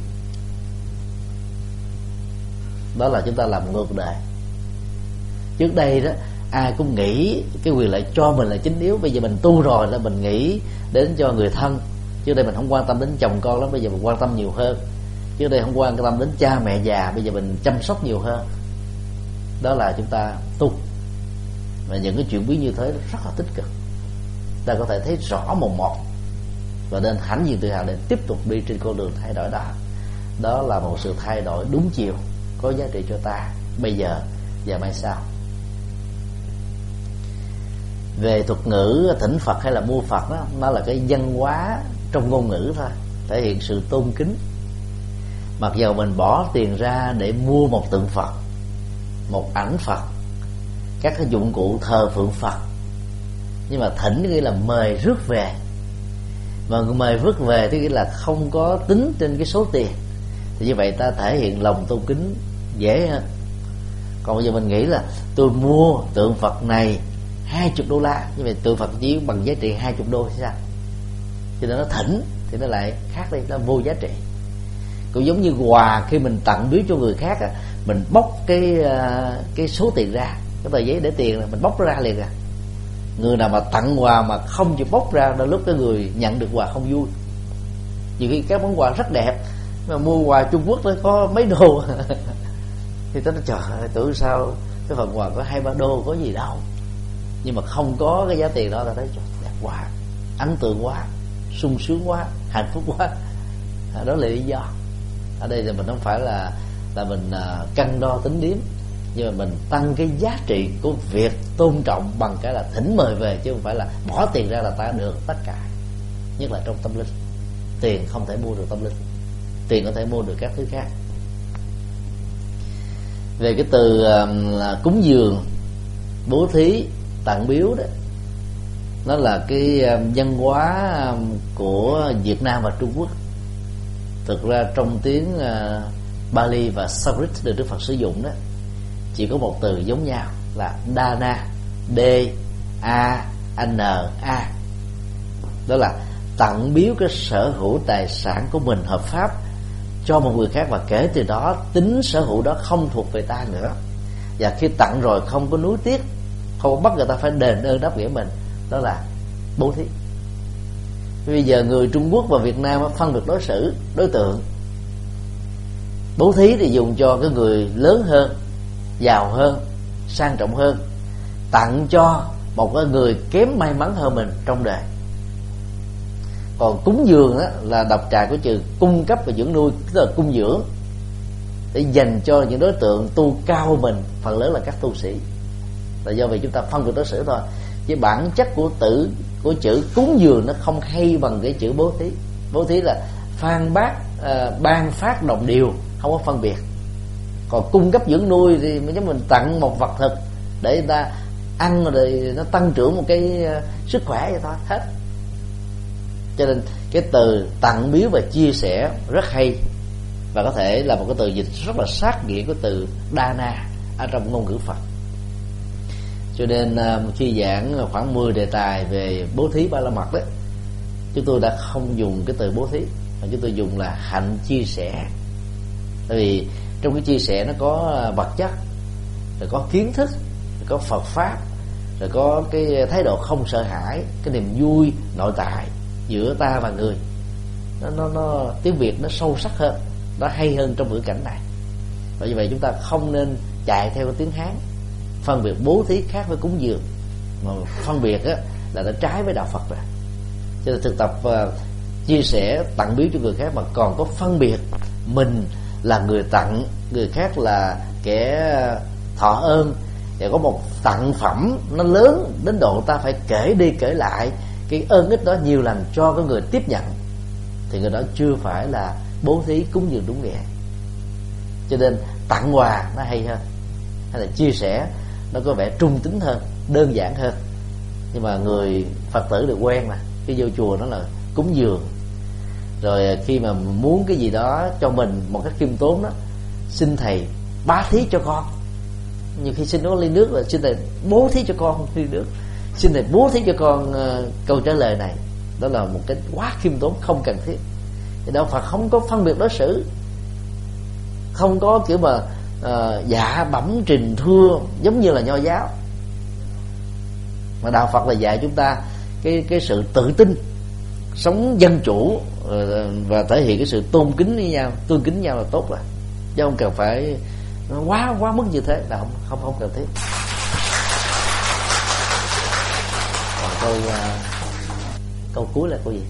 Đó là chúng ta làm ngược đời. Trước đây đó, ai cũng nghĩ cái quyền lợi cho mình là chính yếu. Bây giờ mình tu rồi là mình nghĩ đến cho người thân, trước đây mình không quan tâm đến chồng con lắm, bây giờ mình quan tâm nhiều hơn. Trước đây không quan tâm đến cha mẹ già, bây giờ mình chăm sóc nhiều hơn. Đó là chúng ta tu. Và những cái chuyện biến như thế rất là tích cực, ta có thể thấy rõ mồn một và nên hãnh diện tự hào để tiếp tục đi trên con đường thay đổi đó. Đó là một sự thay đổi đúng chiều, có giá trị cho ta bây giờ và mai sau. Về thuật ngữ thỉnh Phật hay là mua Phật đó, nó là cái văn hóa trong ngôn ngữ thôi, thể hiện sự tôn kính. Mặc dầu mình bỏ tiền ra để mua một tượng Phật, một ảnh Phật, các cái dụng cụ thờ phượng Phật, nhưng mà thỉnh nghĩa là mời rước về. Mà mời rước về thì nghĩa là không có tính trên cái số tiền, thì như vậy ta thể hiện lòng tôn kính dễ hơn. Còn bây giờ mình nghĩ là tôi mua tượng Phật này hai chục đô la, như vậy tượng Phật chỉ bằng giá trị hai chục đô thì sao? Cho nên nó thỉnh thì nó lại khác đi, nó vô giá trị. Cũng giống như quà khi mình tặng biếu cho người khác á, mình bóc cái cái số tiền ra, cái tờ giấy để tiền là mình bóc nó ra liền à. Người nào mà tặng quà mà không chịu bóc ra, đôi lúc cái người nhận được quà không vui. Nhiều khi các món quà rất đẹp mà mua quà Trung Quốc nó có mấy đô thì tôi nói trời ơi, tưởng sao cái phần quà có hai ba đô có gì đâu, nhưng mà không có cái giá tiền đó, ta thấy trời, đẹp quá, ấn tượng quá, sung sướng quá, hạnh phúc quá. Đó là lý do. Ở đây thì mình không phải là là mình cân đo tính điếm, nhưng mà mình tăng cái giá trị của việc tôn trọng bằng cái là thỉnh mời về, chứ không phải là bỏ tiền ra là ta được tất cả. Nhất là trong tâm linh, tiền không thể mua được tâm linh, tiền có thể mua được các thứ khác. Về cái từ là cúng dường, bố thí, tặng biếu đó, nó là cái văn hóa của Việt Nam và Trung Quốc. Thực ra trong tiếng Bali và Sanskrit được Đức Phật sử dụng đó chỉ có một từ giống nhau là Dana, D A N A. Đó là tặng biếu cái sở hữu tài sản của mình hợp pháp cho một người khác, và kể từ đó tính sở hữu đó không thuộc về ta nữa. Và khi tặng rồi không có nuối tiếc, không bắt người ta phải đền ơn đáp nghĩa mình, đó là bố thí. Bây giờ người Trung Quốc và Việt Nam phân biệt đối xử, đối tượng. Bố thí thì dùng cho cái người lớn hơn, giàu hơn, sang trọng hơn, tặng cho một cái người kém may mắn hơn mình trong đời. Còn cúng dường đó là đọc trà của chữ cung cấp và dưỡng nuôi, tức là cung dưỡng để dành cho những đối tượng tu cao hơn mình, phần lớn là các tu sĩ. Là do vì chúng ta phân biệt đối xử thôi, chứ bản chất của tử của chữ cúng dường nó không hay bằng cái chữ bố thí. Bố thí là phan bác, uh, ban phát đồng điều, không có phân biệt. Còn cung cấp dưỡng nuôi thì giống mình tặng một vật thực để người ta ăn rồi nó tăng trưởng một cái uh, sức khỏe vậy thôi, hết. Cho nên cái từ tặng biếu và chia sẻ rất hay, và có thể là một cái từ dịch rất là sát nghĩa của từ Dana ở trong ngôn ngữ Phật. Cho nên khi giảng khoảng mười đề tài về bố thí ba la mật đó, chúng tôi đã không dùng cái từ bố thí, mà chúng tôi dùng là hạnh chia sẻ. Tại vì trong cái chia sẻ nó có vật chất, rồi có kiến thức, rồi có Phật pháp, rồi có cái thái độ không sợ hãi, cái niềm vui nội tại giữa ta và người. Nó, nó, nó tiếng Việt nó sâu sắc hơn, nó hay hơn trong ngữ cảnh này. Bởi vậy chúng ta không nên chạy theo cái tiếng Hán, phân biệt bố thí khác với cúng dường, mà phân biệt á, là nó trái với đạo Phật rồi. Cho nên thực tập uh, chia sẻ tặng biếu cho người khác mà còn có phân biệt mình là người tặng, người khác là kẻ thọ ơn, và có một tặng phẩm nó lớn đến độ ta phải kể đi kể lại cái ơn ích đó nhiều lần cho cái người tiếp nhận, thì người đó chưa phải là bố thí cúng dường đúng nghĩa. Cho nên tặng quà nó hay hơn, hay là chia sẻ nó có vẻ trung tính hơn, đơn giản hơn. Nhưng mà người Phật tử được quen mà, cái vô chùa nó là cúng dường, rồi khi mà muốn cái gì đó cho mình một cách khiêm tốn đó, xin thầy bá thí cho con. Nhiều khi xin nó ly nước là xin thầy bố thí cho con ly nước, xin thầy bố thí cho con uh, câu trả lời này. Đó là một cái quá khiêm tốn không cần thiết. Thì đạo Phật không có phân biệt đối xử, không có kiểu mà uh, dạ bẩm trình thưa giống như là Nho giáo. Mà đạo Phật là dạy chúng ta cái cái sự tự tin, sống dân chủ và thể hiện cái sự tôn kính với nhau, tôn kính nhau là tốt rồi, chứ không cần phải quá quá mức như thế, là không không không cần thiết. Còn câu uh, câu cuối là câu gì?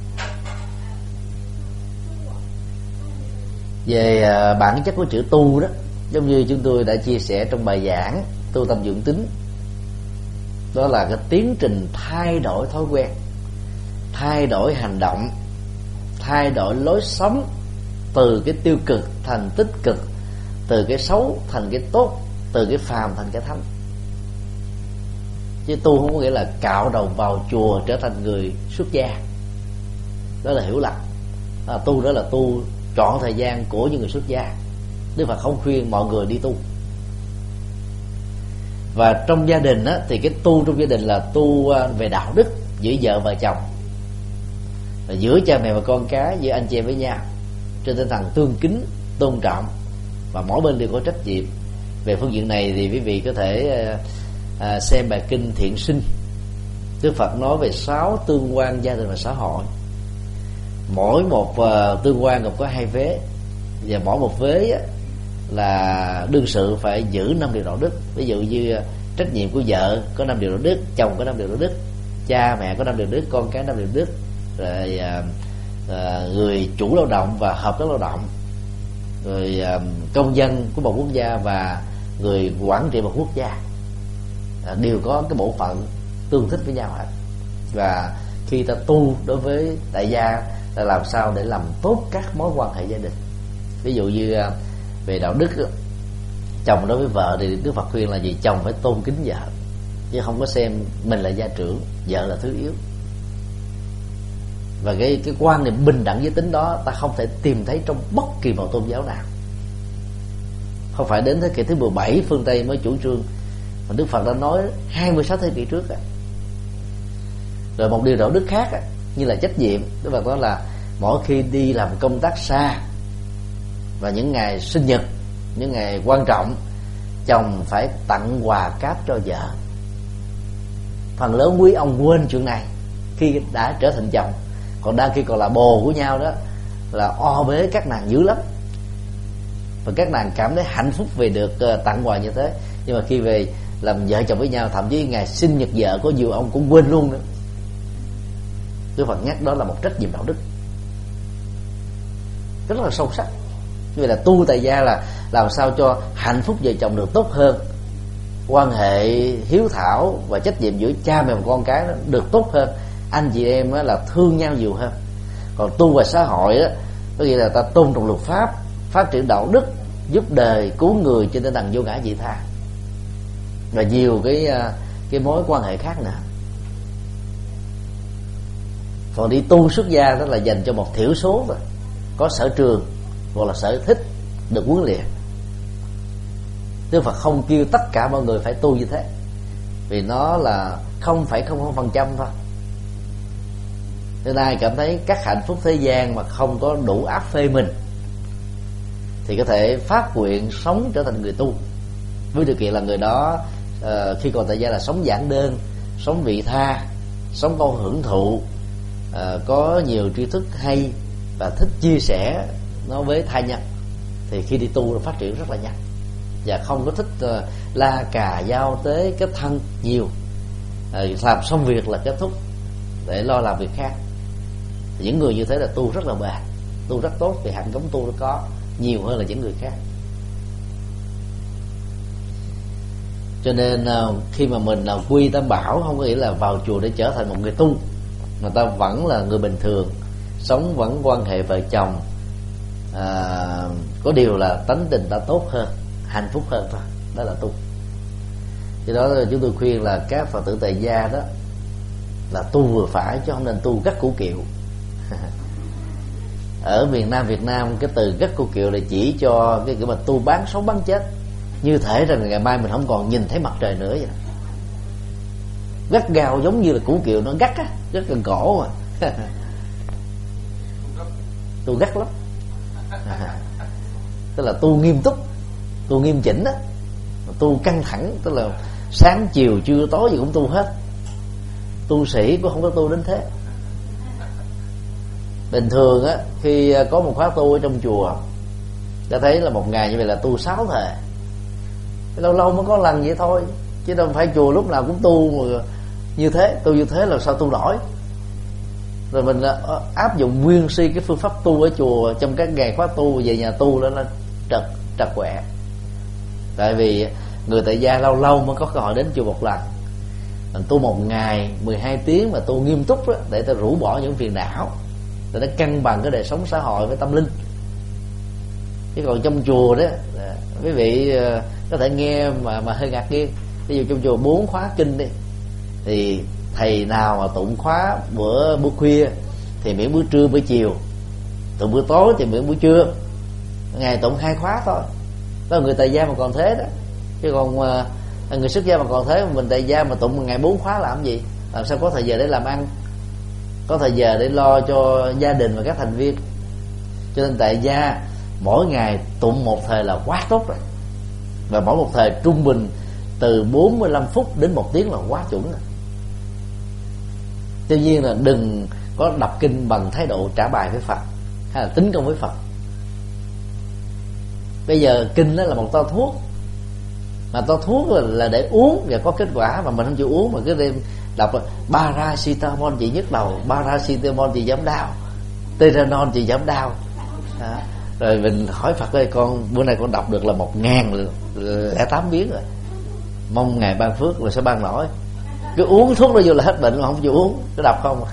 Về uh, bản chất của chữ tu đó, giống như chúng tôi đã chia sẻ trong bài giảng tu tâm dưỡng tính, đó là cái tiến trình thay đổi thói quen, thay đổi hành động, thay đổi lối sống từ cái tiêu cực thành tích cực, từ cái xấu thành cái tốt, từ cái phàm thành cái thánh. Chứ tu không có nghĩa là cạo đầu vào chùa trở thành người xuất gia, đó là hiểu lầm. À, tu đó là tu trọn thời gian của những người xuất gia. Đức Phật không khuyên mọi người đi tu. Và trong gia đình á, thì cái tu trong gia đình là tu về đạo đức giữa vợ và chồng, và giữa cha mẹ và con cái, giữa anh chị em với nhau, trên tinh thần tương kính, tôn trọng, và mỗi bên đều có trách nhiệm. Về phương diện này thì quý vị có thể à, xem bài kinh Thiện Sinh. Đức Phật nói về sáu tương quan gia đình và xã hội. Mỗi một uh, tương quan gồm có hai vế, và mỗi một vế á, là đương sự phải giữ năm điều đạo đức. Ví dụ như trách nhiệm của vợ có năm điều đạo đức, chồng có năm điều đạo đức, cha mẹ có năm điều đức, con cái năm điều đức, rồi à, à, người chủ lao động và hợp tác lao động, rồi à, công dân của một quốc gia và người quản trị một quốc gia à, đều có cái bộ phận tương thích với nhau hết. Và khi ta tu đối với tại gia là làm sao để làm tốt các mối quan hệ gia đình. Ví dụ như à, về đạo đức, chồng đối với vợ thì Đức Phật khuyên là gì? Chồng phải tôn kính vợ, chứ không có xem mình là gia trưởng, vợ là thứ yếu. Và cái cái quan niệm bình đẳng giới tính đó ta không thể tìm thấy trong bất kỳ một tôn giáo nào. Không phải đến thế kỷ thứ mười bảy phương Tây mới chủ trương, mà Đức Phật đã nói hai mươi sáu thế kỷ trước. Rồi một điều đạo đức khác như là trách nhiệm, Đức Phật nói là mỗi khi đi làm công tác xa và những ngày sinh nhật, những ngày quan trọng, chồng phải tặng quà cáp cho vợ. Phần lớn quý ông quên chuyện này khi đã trở thành chồng, còn đang khi còn là bồ của nhau đó là o bế các nàng dữ lắm, và các nàng cảm thấy hạnh phúc vì được tặng quà như thế. Nhưng mà khi về làm vợ chồng với nhau, thậm chí ngày sinh nhật vợ có nhiều ông cũng quên luôn nữa. Đức Phật nhắc đó là một trách nhiệm đạo đức rất là sâu sắc. Như vậy là tu tại gia là làm sao cho hạnh phúc vợ chồng được tốt hơn, quan hệ hiếu thảo và trách nhiệm giữa cha mẹ và con cái được tốt hơn, anh chị em là thương nhau nhiều hơn. Còn tu về xã hội đó, có nghĩa là ta tôn trọng luật pháp, phát triển đạo đức, giúp đời, cứu người trên tinh thần vô ngã vị tha, và nhiều cái cái mối quan hệ khác nữa. Còn đi tu xuất gia đó là dành cho một thiểu số rồi, có sở trường hoặc là sở thích được huấn luyện. Đức Phật không kêu tất cả mọi người phải tu như thế, vì nó là không phẩy không không phần trăm thôi. Nên ai cảm thấy các hạnh phúc thế gian mà không có đủ áp phê mình thì có thể phát nguyện sống trở thành người tu, với điều kiện là người đó uh, khi còn tại gia là sống giản đơn, sống vị tha, sống câu hưởng thụ, uh, có nhiều tri thức hay và thích chia sẻ nó với tha nhân, thì khi đi tu nó phát triển rất là nhanh, và không có thích uh, la cà giao tế kết thân nhiều, uh, làm xong việc là kết thúc để lo làm việc khác. Thì những người như thế là tu rất là bền, tu rất tốt, vì hạnh cống tu nó có nhiều hơn là những người khác. Cho nên uh, khi mà mình uh, quy tam bảo không có nghĩa là vào chùa để trở thành một người tu, mà ta vẫn là người bình thường, sống vẫn quan hệ vợ chồng, à, có điều là tánh tình ta tốt hơn, hạnh phúc hơn thôi, đó là tu. Cho đó chúng tôi khuyên là các Phật tử tại gia đó là tu vừa phải, chứ không nên tu gắt củ kiệu. Ở miền Nam Việt Nam, cái từ gắt củ kiệu là chỉ cho cái kiểu mà tu bán sống bán chết, như thể rằng ngày mai mình không còn nhìn thấy mặt trời nữa vậy. Gắt gao giống như là củ kiệu nó gắt á, gắt gần cổ mà. Tu gắt lắm. Tức là tu nghiêm túc, tu nghiêm chỉnh á, tu căng thẳng, tức là sáng chiều trưa tối gì cũng tu hết. tu sĩ cũng không có tu đến thế. Bình thường á, khi có một khóa tu ở trong chùa, ta thấy là một ngày như vậy là tu sáu thời, lâu lâu mới có lần vậy thôi, chứ đâu phải chùa lúc nào cũng tu mà như thế. Tu như thế là sao tu nổi. Rồi mình áp dụng nguyên si cái phương pháp tu ở chùa trong các ngày khóa tu, về nhà tu đó nó trật trật quẹ. Tại vì người tại gia lâu lâu mới có cơ hội đến chùa một lần. Mình tu một ngày mười hai tiếng mà tu nghiêm túc đó, để ta rũ bỏ những phiền não, để nó cân bằng cái đời sống xã hội với tâm linh. Chứ còn trong chùa đó, quý vị có thể nghe mà mà hơi ngạc nhiên. Ví dụ trong chùa bốn khóa kinh đi, thì thầy nào mà tụng khóa bữa bữa khuya thì miễn bữa trưa bữa chiều, tụng bữa tối thì miễn bữa trưa, ngày tụng hai khóa thôi. Đó là người tại gia mà còn thế đó. Chứ còn uh, người xuất gia mà còn thế, mà mình tại gia mà tụng một ngày bốn khóa làm gì? Làm sao có thời giờ để làm ăn, có thời giờ để lo cho gia đình và các thành viên. Cho nên tại gia mỗi ngày tụng một thời là quá tốt rồi. Và mỗi một thời trung bình từ bốn mươi lăm phút đến một tiếng là quá chuẩn rồi. Tuy nhiên là đừng có đọc kinh bằng thái độ trả bài với Phật hay là tính công với Phật. Bây giờ kinh đó là một toa thuốc, mà toa thuốc là, là để uống và có kết quả, mà mình không chịu uống mà cứ đem đọc paracetamol chỉ nhức đầu, paracetamol chỉ giảm đau, Tylenol chỉ giảm đau. Đó. Rồi mình hỏi Phật ơi, con bữa nay con đọc được là một ngàn lẻ tám biến rồi, mong ngài ban phước là sẽ ban nổi. Cứ uống thuốc đó vô là hết bệnh mà không chịu uống, cứ đọc không.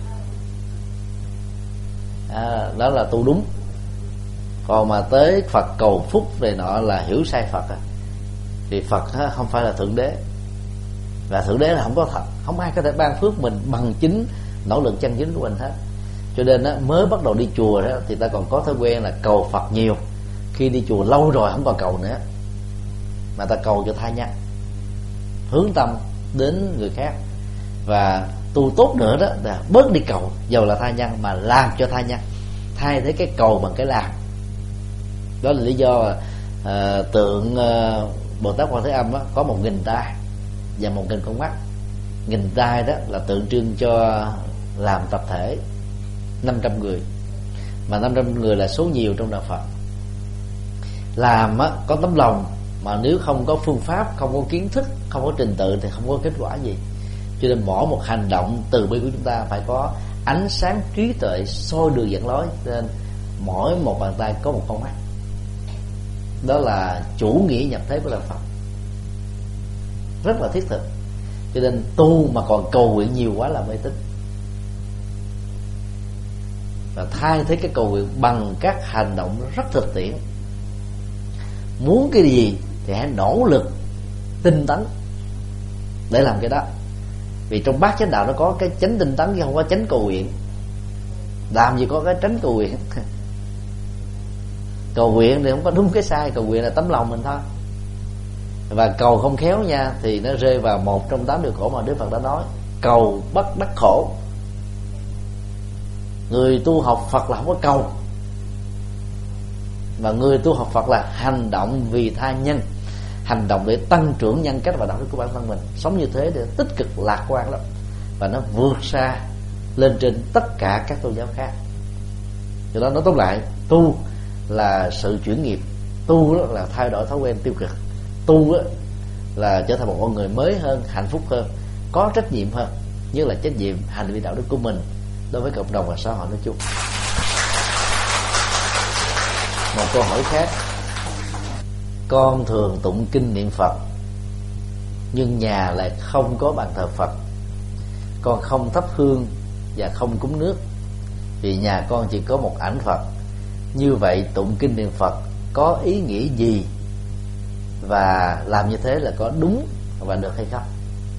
À, đó là tu đúng. Còn mà tới Phật cầu phúc này nọ là hiểu sai Phật à. Thì Phật không phải là thượng đế, và thượng đế là không có thật, không ai có thể ban phước mình bằng chính nỗ lực chân chính của mình hết. Cho nên á, mới bắt đầu đi chùa đó thì ta còn có thói quen là cầu Phật nhiều. Khi đi chùa lâu rồi không còn cầu nữa, mà ta cầu cho tha nhân, hướng tâm đến người khác. Và tu tốt nữa đó là bớt đi cầu, dầu là tha nhân, mà làm cho tha nhân, thay thế cái cầu bằng cái làm. Đó là lý do uh, tượng uh, Bồ Tát Quan Thế Âm đó, có một nghìn tai và một nghìn con mắt. Nghìn tai đó là tượng trưng cho làm tập thể năm trăm người, mà năm trăm người là số nhiều trong đạo Phật. Làm á, có tấm lòng, mà nếu không có phương pháp, không có kiến thức, không có trình tự thì không có kết quả gì. Cho nên mỗi một hành động từ bi của chúng ta phải có ánh sáng trí tuệ soi đường dẫn lối. Nên mỗi một bàn tay có một con mắt. Đó là chủ nghĩa nhập thế của đạo Phật, rất là thiết thực. Cho nên tu mà còn cầu nguyện nhiều quá là mê tín. Và thay thế cái cầu nguyện bằng các hành động rất thực tiễn. Muốn cái gì thì hãy nỗ lực tinh tấn để làm cái đó. Vì trong bát chánh đạo nó có cái chánh tinh tấn, chứ không có chánh cầu nguyện. Làm gì có cái tránh cầu nguyện. Cầu nguyện thì không có đúng cái sai, cầu nguyện là tấm lòng mình thôi. Và cầu không khéo nha, thì nó rơi vào một trong tám điều khổ mà Đức Phật đã nói: cầu bất đắc khổ. Người tu học Phật là không có cầu, và người tu học Phật là hành động vì tha nhân, hành động để tăng trưởng nhân cách và đạo đức của bản thân mình. Sống như thế để tích cực lạc quan lắm, và nó vượt xa lên trên tất cả các tôn giáo khác. Do đó nói tóm lại, tu là sự chuyển nghiệp, tu đó là thay đổi thói quen tiêu cực, tu đó là trở thành một con người mới hơn, hạnh phúc hơn, có trách nhiệm hơn, nhất là trách nhiệm hành vi đạo đức của mình đối với cộng đồng và xã hội nói chung. Một câu hỏi khác: con thường tụng kinh niệm Phật, nhưng nhà lại không có bàn thờ Phật. Con không thắp hương và không cúng nước, vì nhà con chỉ có một ảnh Phật. Như vậy tụng kinh niệm Phật có ý nghĩa gì, và làm như thế là có đúng và được hay không?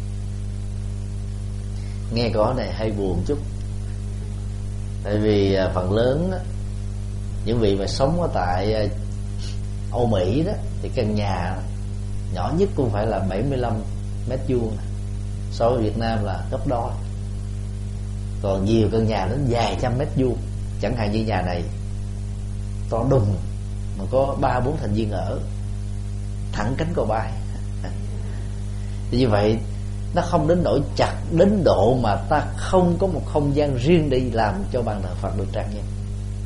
Nghe câu hỏi này hơi buồn chút. Tại vì phần lớn đó, những vị mà sống ở tại Âu Mỹ đó, thì căn nhà nhỏ nhất cũng phải là bảy mươi lăm mét vuông, so với Việt Nam là gấp đôi. Còn nhiều căn nhà đến vài trăm mét vuông, chẳng hạn như nhà này to đùng mà có ba bốn thành viên ở, thẳng cánh cầu bay. Thì như vậy nó không đến nỗi chặt đến độ mà ta không có một không gian riêng để làm cho bàn thờ Phật được trang nghiêm.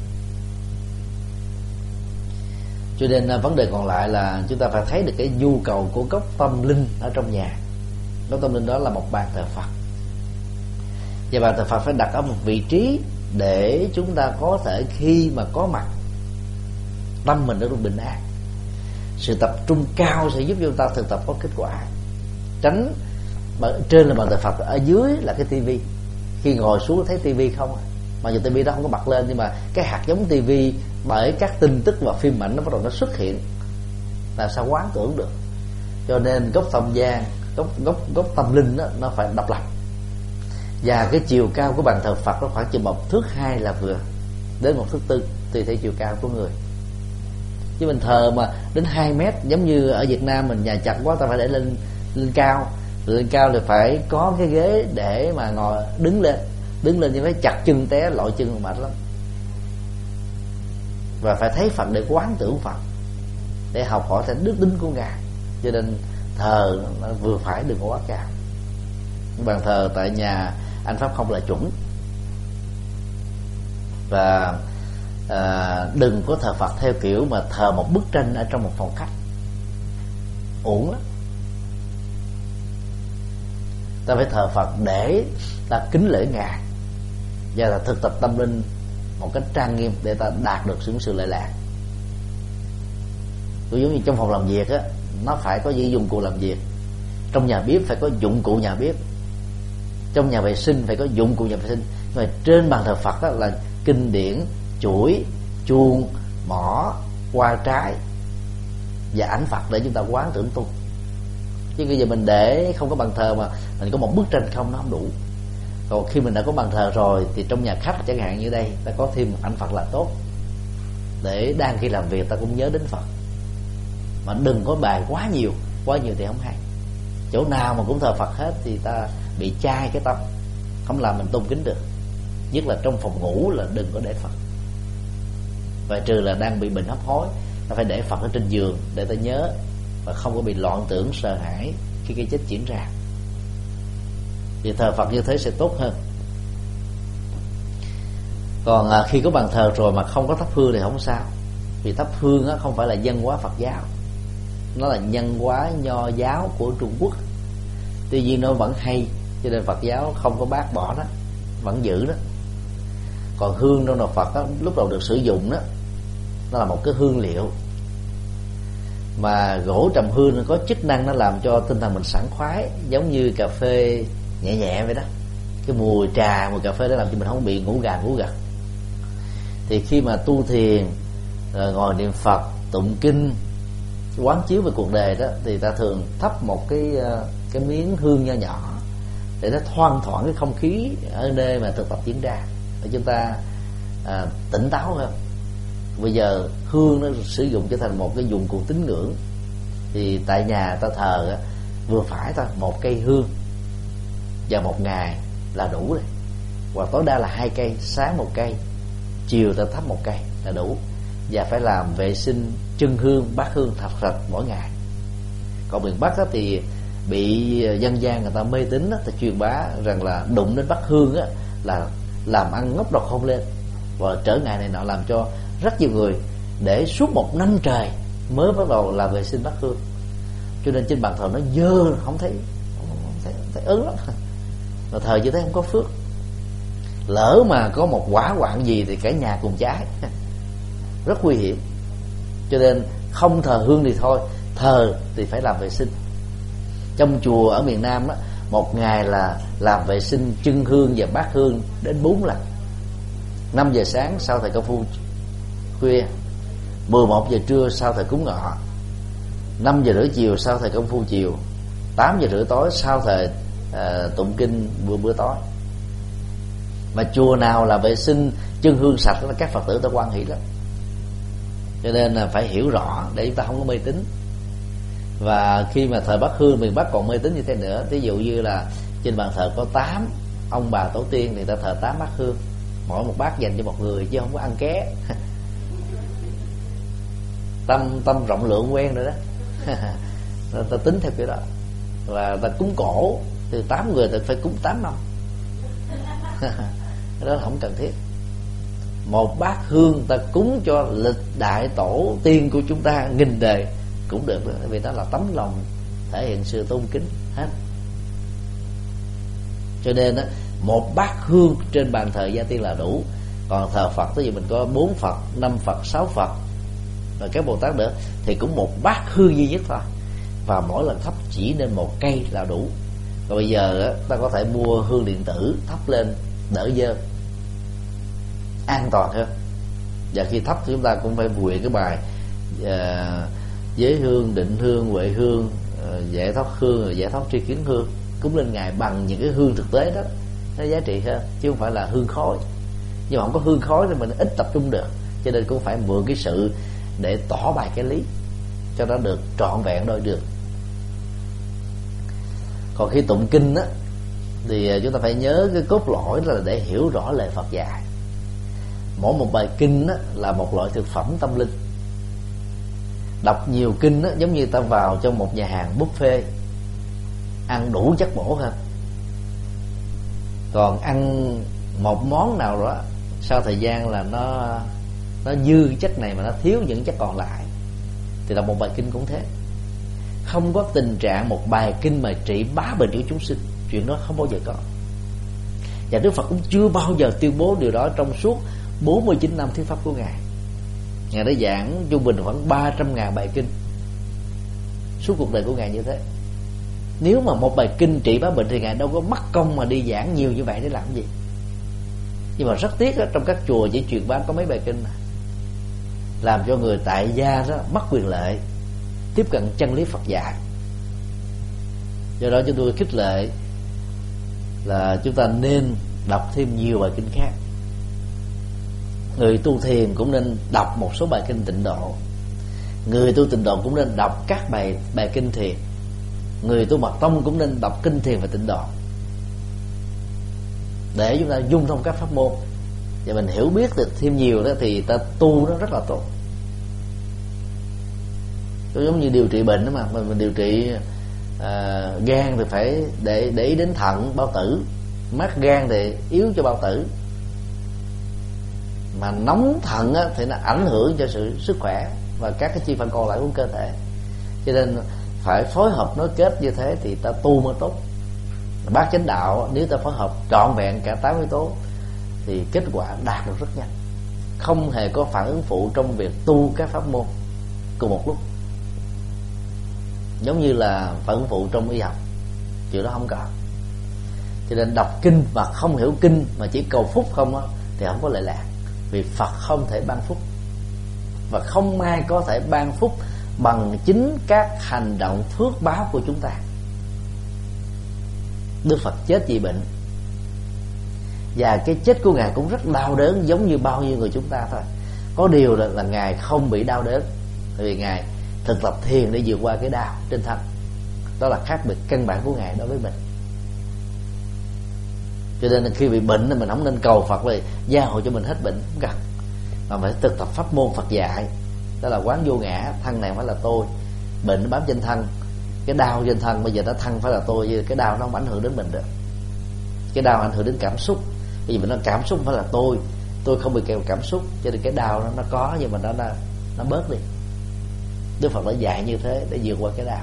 Cho nên vấn đề còn lại là chúng ta phải thấy được cái nhu cầu của gốc tâm linh ở trong nhà. Gốc tâm linh đó là một bàn thờ Phật, và bàn thờ Phật phải đặt ở một vị trí để chúng ta có thể khi mà có mặt, tâm mình nó được bình an. Sự tập trung cao sẽ giúp chúng ta thực tập có kết quả. Tránh trên là bàn thờ Phật, ở dưới là cái tivi. Khi ngồi xuống thấy tivi không à. Mà dù tivi đó không có bật lên, nhưng mà cái hạt giống tivi bởi các tin tức và phim ảnh nó bắt đầu nó xuất hiện, làm sao quán tưởng được. Cho nên gốc tâm gian, gốc gốc gốc tâm linh đó, nó phải độc lập. Và cái chiều cao của bàn thờ Phật nó khoảng chừng một thước hai là vừa, đến một thước tư tùy theo chiều cao của người. Chứ mình thờ mà đến hai mét, giống như ở Việt Nam mình nhà chặt quá, ta phải để lên lên cao. Lên cao thì phải có cái ghế để mà ngồi đứng lên, đứng lên nhưng phải chặt chân té lội chân mệt lắm. Và phải thấy Phật để quán tưởng Phật, để học hỏi thành đức tính của Ngài. Cho nên thờ nó vừa phải, đừng có quá cao. Bàn thờ tại nhà anh Pháp không là chuẩn. Và à, đừng có thờ Phật theo kiểu mà thờ một bức tranh ở trong một phòng khách, uổng lắm. Ta phải thờ Phật để ta kính lễ Ngài và là thực tập tâm linh một cách trang nghiêm để ta đạt được những sự lệ lạc. Cũng giống như trong phòng làm việc á, nó phải có những dụng cụ làm việc. Trong nhà bếp phải có dụng cụ nhà bếp. Trong nhà vệ sinh phải có dụng cụ nhà vệ sinh. Nhưng mà trên bàn thờ Phật á, là kinh điển, chuỗi, chuông, mõ, hoa trái và ảnh Phật để chúng ta quán tưởng tu. Chứ bây giờ mình để không có bàn thờ mà mình có một bức tranh không, nó không đủ. Còn khi mình đã có bàn thờ rồi thì trong nhà khách chẳng hạn như đây, ta có thêm một ảnh Phật là tốt, để đang khi làm việc ta cũng nhớ đến Phật. Mà đừng có bài quá nhiều, quá nhiều thì không hay. Chỗ nào mà cũng thờ Phật hết thì ta bị chai cái tâm, không làm mình tôn kính được. Nhất là trong phòng ngủ là đừng có để Phật. Và trừ là đang bị bệnh hấp hối, ta phải để Phật ở trên giường để ta nhớ, và không có bị loạn tưởng sợ hãi khi cái chết diễn ra. Thì thờ Phật như thế sẽ tốt hơn. Còn à, khi có bàn thờ rồi mà không có thắp hương thì không sao. Vì thắp hương á, không phải là văn hóa Phật giáo, nó là văn hóa nho giáo của Trung Quốc. Tuy nhiên nó vẫn hay, cho nên Phật giáo không có bác bỏ đó, vẫn giữ đó. Còn hương trong đạo Phật đó, lúc đầu được sử dụng đó, nó là một cái hương liệu mà gỗ trầm hương nó có chức năng nó làm cho tinh thần mình sảng khoái, giống như cà phê nhẹ nhẹ vậy đó. Cái mùi trà, mùi cà phê đó làm cho mình không bị ngủ gà ngủ gật. Thì khi mà tu thiền, rồi ngồi niệm Phật, tụng kinh, quán chiếu về cuộc đời đó, thì ta thường thắp một cái cái miếng hương nho nhỏ để nó thoang thoảng cái không khí ở nơi mà thực tập diễn ra, để chúng ta à, tỉnh táo hơn. Bây giờ hương nó sử dụng trở thành một cái dụng cụ tín ngưỡng, thì tại nhà ta thờ á, vừa phải thôi, một cây hương và một ngày là đủ rồi. Hoặc tối đa là hai cây, sáng một cây, chiều ta thắp một cây là đủ. Và phải làm vệ sinh chân hương, bát hương thật sạch mỗi ngày. Còn miền Bắc á, thì bị dân gian người ta mê tín á, ta truyền bá rằng là đụng đến bát hương á, là làm ăn ngóc đầu không lên, và trở ngại này nọ, làm cho rất nhiều người để suốt một năm trời mới bắt đầu làm vệ sinh bát hương. Cho nên trên bàn thờ nó dơ, không thấy không thấy, không thấy ớn lắm. Mà thờ như thế không có phước. Lỡ mà có một hỏa hoạn gì thì cả nhà cùng cháy, rất nguy hiểm. Cho nên không thờ hương thì thôi, thờ thì phải làm vệ sinh. Trong chùa ở miền Nam á, một ngày là làm vệ sinh chân hương và bát hương đến bốn lần. Năm giờ sáng sau thời công phu khuya, mười một giờ trưa sau thời cúng ngọ, năm giờ rưỡi chiều sau thời công phu chiều, tám giờ rưỡi tối sau thời uh, tụng kinh bữa bữa tối. Mà chùa nào là vệ sinh chân hương sạch là các Phật tử ta hoan hỷ lắm. Cho nên là phải hiểu rõ để chúng ta không có mê tín. Và khi mà thờ bát hương, miền Bắc còn mê tín như thế nữa. Ví dụ như là trên bàn thờ có tám ông bà tổ tiên thì ta thờ tám bát hương, mỗi một bát dành cho một người chứ không có ăn ké. Tâm tâm rộng lượng quen rồi đó. Ta tính theo kiểu đó. Và ta cúng cổ Từ tám người thì phải cúng tám năm. Đó là không cần thiết. Một bát hương ta cúng cho lịch đại tổ tiên của chúng ta nghìn đời cũng được, vì đó là tấm lòng thể hiện sự tôn kính hết. Cho nên á, một bát hương trên bàn thờ gia tiên là đủ. Còn thờ Phật thì mình có bốn Phật, năm Phật, sáu Phật và các Bồ Tát nữa thì cũng một bát hương duy nhất thôi, và mỗi lần thắp chỉ nên một cây là đủ. Và bây giờ á, ta có thể mua hương điện tử thắp lên đỡ dơ, an toàn hơn. Và khi thắp thì chúng ta cũng phải nguyện cái bài uh, giới hương, định hương, huệ hương, uh, giải thoát hương, giải thoát tri kiến hương, cúng lên Ngài bằng những cái hương thực tế đó, nó giá trị hơn, chứ không phải là hương khói. Nhưng mà không có hương khói thì mình ít tập trung được, cho nên cũng phải mượn cái sự để tỏ bài cái lý cho nó được trọn vẹn đôi đường. Còn khi tụng kinh á, thì chúng ta phải nhớ cái cốt lõi là để hiểu rõ lời Phật dạy. Mỗi một bài kinh á, là một loại thực phẩm tâm linh. Đọc nhiều kinh á, giống như ta vào trong một nhà hàng buffet, ăn đủ chất bổ hơn. Còn ăn một món nào đó sau thời gian là nó nó dư chất này mà nó thiếu những chất còn lại, thì là một bài kinh cũng thế. Không có tình trạng một bài kinh mà trị bá bệnh của chúng sinh, chuyện đó không bao giờ có. Và Đức Phật cũng chưa bao giờ tuyên bố điều đó trong suốt bốn mươi chín năm thuyết pháp của Ngài. Ngài đã giảng trung bình khoảng ba trăm ngàn bài kinh suốt cuộc đời của Ngài như thế. Nếu mà một bài kinh trị bá bệnh thì Ngài đâu có mất công mà đi giảng nhiều như vậy để làm gì. Nhưng mà rất tiếc đó, trong các chùa chỉ truyền bá có mấy bài kinh này, làm cho người tại gia đó mất quyền lợi tiếp cận chân lý Phật dạy. Do đó chúng tôi khích lệ là chúng ta nên đọc thêm nhiều bài kinh khác. Người tu thiền cũng nên đọc một số bài kinh tịnh độ. Người tu tịnh độ cũng nên đọc các bài bài kinh thiền. Người tu mật tông cũng nên đọc kinh thiền và tịnh độ, để chúng ta dung thông các pháp môn và mình hiểu biết được thêm nhiều đó, thì ta tu nó rất là tốt. Giống như điều trị bệnh đó mà mình, mình điều trị à, gan thì phải để để ý đến thận, bao tử. Mát gan thì yếu cho bao tử, mà nóng thận á, thì nó ảnh hưởng cho sự sức khỏe và các cái chi phần còn lại của cơ thể. Cho nên phải phối hợp nối kết như thế thì ta tu mới tốt. Bát chánh đạo nếu ta phối hợp trọn vẹn cả tám yếu tố thì kết quả đạt được rất nhanh, không hề có phản ứng phụ trong việc tu các pháp môn cùng một lúc. Giống như là phản ứng phụ trong y học, chuyện đó không có. Cho nên đọc kinh mà không hiểu kinh mà chỉ cầu phúc không á, thì không có lợi lạc. Vì Phật không thể ban phúc, và không ai có thể ban phúc bằng chính các hành động phước báo của chúng ta. Đức Phật chết vì bệnh, và cái chết của Ngài cũng rất đau đớn giống như bao nhiêu người chúng ta thôi. Có điều là, là Ngài không bị đau đớn, vì Ngài thực tập thiền để vượt qua cái đau trên thân. Đó là khác biệt căn bản của Ngài đối với mình. Cho nên là khi bị bệnh thì mình không nên cầu Phật về gia hộ cho mình hết bệnh, không cần, mà phải thực tập pháp môn Phật dạy. Đó là quán vô ngã, thân này phải là tôi, bệnh nó bám trên thân, cái đau trên thân bây giờ nó thân phải là tôi, cái đau nó không ảnh hưởng đến mình được. Cái đau ảnh hưởng đến cảm xúc, bây giờ mình nói cảm xúc phải là tôi, tôi không bị kèm cảm xúc, cho nên cái đau nó, nó có nhưng mà nó, nó nó bớt đi. Đức Phật đã dạy như thế để vượt qua cái đau.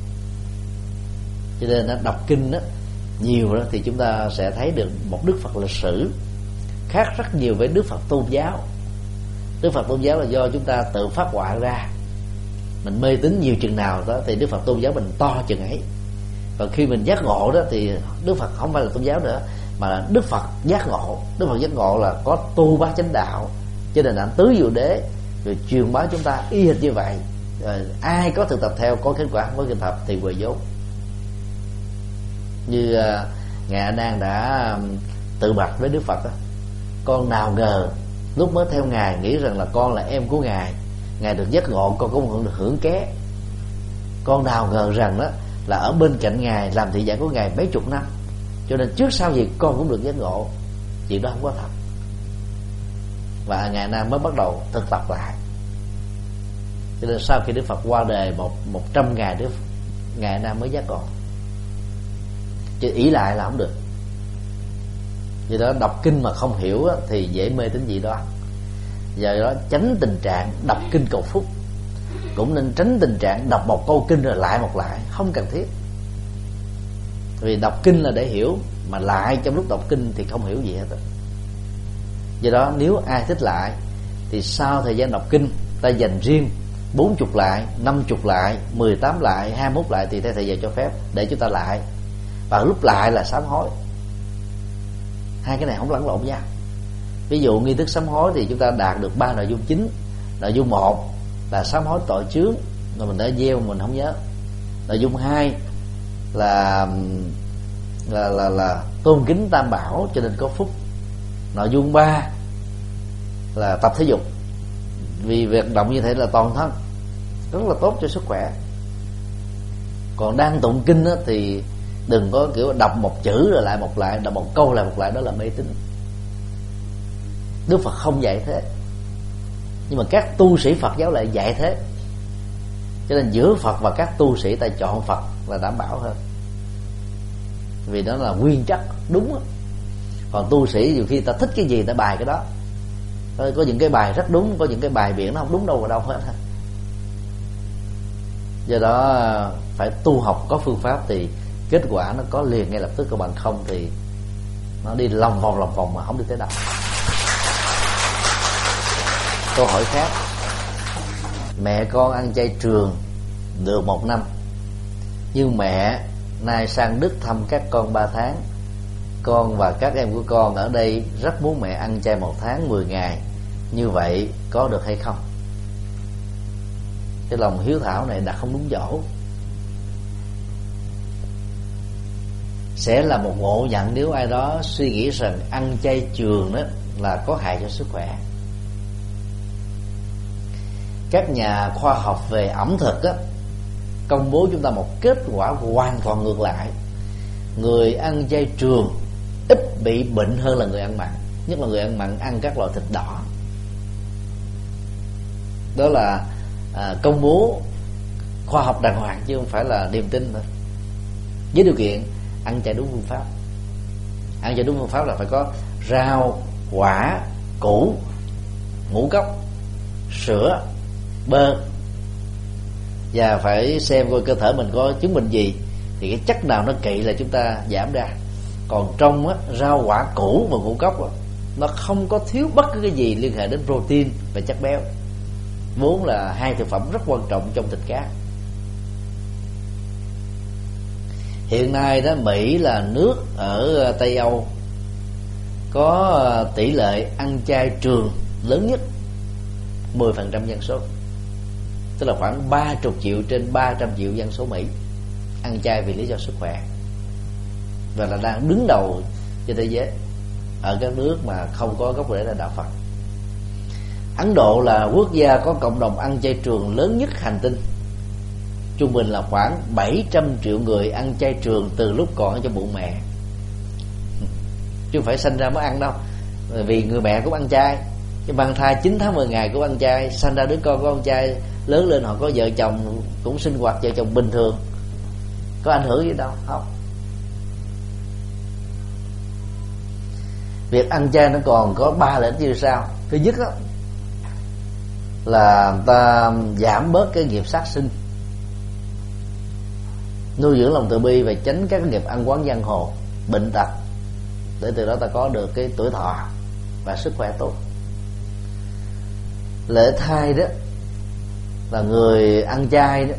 Cho nên nó đọc kinh đó nhiều đó thì chúng ta sẽ thấy được một Đức Phật lịch sử khác rất nhiều với Đức Phật tôn giáo. Đức Phật tôn giáo là do chúng ta tự phát họa ra. Mình mê tín nhiều chừng nào đó thì Đức Phật tôn giáo mình to chừng ấy. Còn khi mình giác ngộ đó thì Đức Phật không phải là tôn giáo nữa, mà là Đức Phật giác ngộ. Đức Phật giác ngộ là có tu bát chánh đạo, cho nên ảnh tứ diệu đế rồi truyền bá chúng ta y hệt như vậy. Rồi ai có thực tập theo có kết quả, không có thực tập thì quỳ vốn. Như uh, Ngài A Nan đã um, tự bạch với Đức Phật đó, con nào ngờ lúc mới theo Ngài nghĩ rằng là con là em của Ngài, Ngài được giác ngộ con cũng được hưởng ké. Con nào ngờ rằng đó là ở bên cạnh Ngài làm thị giả của Ngài mấy chục năm, cho nên trước sau gì con cũng được giác ngộ. Chuyện đó không có thật. Và Ngài Nam mới bắt đầu thực tập lại. Cho nên sau khi Đức Phật qua đời một một trăm ngày, Đức Ngài Nam mới giác ngộ. chứ ỷ lại là không được. Vì đó đọc kinh mà không hiểu á, thì dễ mê tín dị đoan. Do đó tránh tình trạng đọc kinh cầu phúc, cũng nên tránh tình trạng đọc một câu kinh rồi lại một lại, không cần thiết. Vì đọc kinh là để hiểu, mà lại trong lúc đọc kinh thì không hiểu gì hết. Do đó nếu ai thích lại thì sau thời gian đọc kinh ta dành riêng bốn chục lại, năm chục lại, mười tám lại, hai mươi mốt lại thì theo thời gian cho phép để chúng ta lại. Và lúc lại là sám hối. Hai cái này không lẫn lộn nhau. Ví dụ nghi thức sám hối thì chúng ta đạt được ba nội dung chính. Nội dung một là sám hối tội chướng mà mình đã gieo mình không nhớ. Nội dung hai là là là, là tôn kính Tam Bảo cho nên có phúc. Nội dung ba là tập thể dục, vì việc động như thế là toàn thân, rất là tốt cho sức khỏe. Còn đang tụng kinh á, thì đừng có kiểu đọc một chữ rồi lại một lại, đọc một câu lại một lại, đó là mê tín. Đức Phật không dạy thế, nhưng mà các tu sĩ Phật giáo lại dạy thế. Cho nên giữa Phật và các tu sĩ ta chọn Phật là đảm bảo hơn, vì đó là nguyên chất đúng đó. Còn tu sĩ nhiều khi ta thích cái gì ta bài cái đó. Có những cái bài rất đúng, có những cái bài biển nó không đúng đâu vào đâu hết. Do đó phải tu học có phương pháp thì kết quả nó có liền ngay lập tức, còn bằng không thì nó đi lòng vòng lòng vòng mà không đi tới đâu. Câu hỏi khác: mẹ con ăn chay trường được một năm, nhưng mẹ nay sang Đức thăm các con ba tháng. Con và các em của con ở đây rất muốn mẹ ăn chay một tháng mười ngày, như vậy có được hay không? Cái lòng hiếu thảo này đã không đúng chỗ. Sẽ là một ngộ nhận nếu ai đó suy nghĩ rằng ăn chay trường đó là có hại cho sức khỏe. Các nhà khoa học về ẩm thực đó, công bố chúng ta một kết quả hoàn toàn ngược lại. Người ăn chay trường ít bị bệnh hơn là người ăn mặn, nhất là người ăn mặn ăn các loại thịt đỏ. Đó là à, công bố khoa học đàng hoàng chứ không phải là niềm tin thôi. Với điều kiện ăn chay đúng phương pháp. Ăn chay đúng phương pháp là phải có rau, quả, củ, ngũ cốc, sữa, bơ, và phải xem coi cơ thể mình có chứng bệnh gì thì cái chất nào nó kỵ là chúng ta giảm ra. Còn trong á, rau quả củ và ngũ cốc á, nó không có thiếu bất cứ cái gì liên hệ đến protein và chất béo, vốn là hai thực phẩm rất quan trọng trong thịt cá. Hiện nay đó, Mỹ là nước ở Tây Âu có tỷ lệ ăn chay trường lớn nhất, mười phần trăm dân số, tức là khoảng ba mươi triệu trên ba trăm triệu dân số Mỹ ăn chay vì lý do sức khỏe, và là đang đứng đầu trên thế giới ở các nước mà không có gốc rễ là đạo Phật. Ấn Độ là quốc gia có cộng đồng ăn chay trường lớn nhất hành tinh, trung bình là khoảng bảy trăm triệu người ăn chay trường từ lúc còn ở trong bụng mẹ, chứ không phải sanh ra mới ăn đâu. Vì người mẹ cũng ăn chay, cái mang thai chín tháng mười ngày cũng ăn chay, sanh ra đứa con có ăn chay, lớn lên họ có vợ chồng cũng sinh hoạt vợ chồng bình thường, có ảnh hưởng gì đâu, không. Việc ăn chay nó còn có ba lợi ích như sau. Thứ nhất đó, là ta giảm bớt cái nghiệp sát sinh, nuôi dưỡng lòng từ bi và tránh các nghiệp ăn quán giang hồ, bệnh tật, để từ đó ta có được cái tuổi thọ và sức khỏe tốt. Lễ thai đó là người ăn chay đó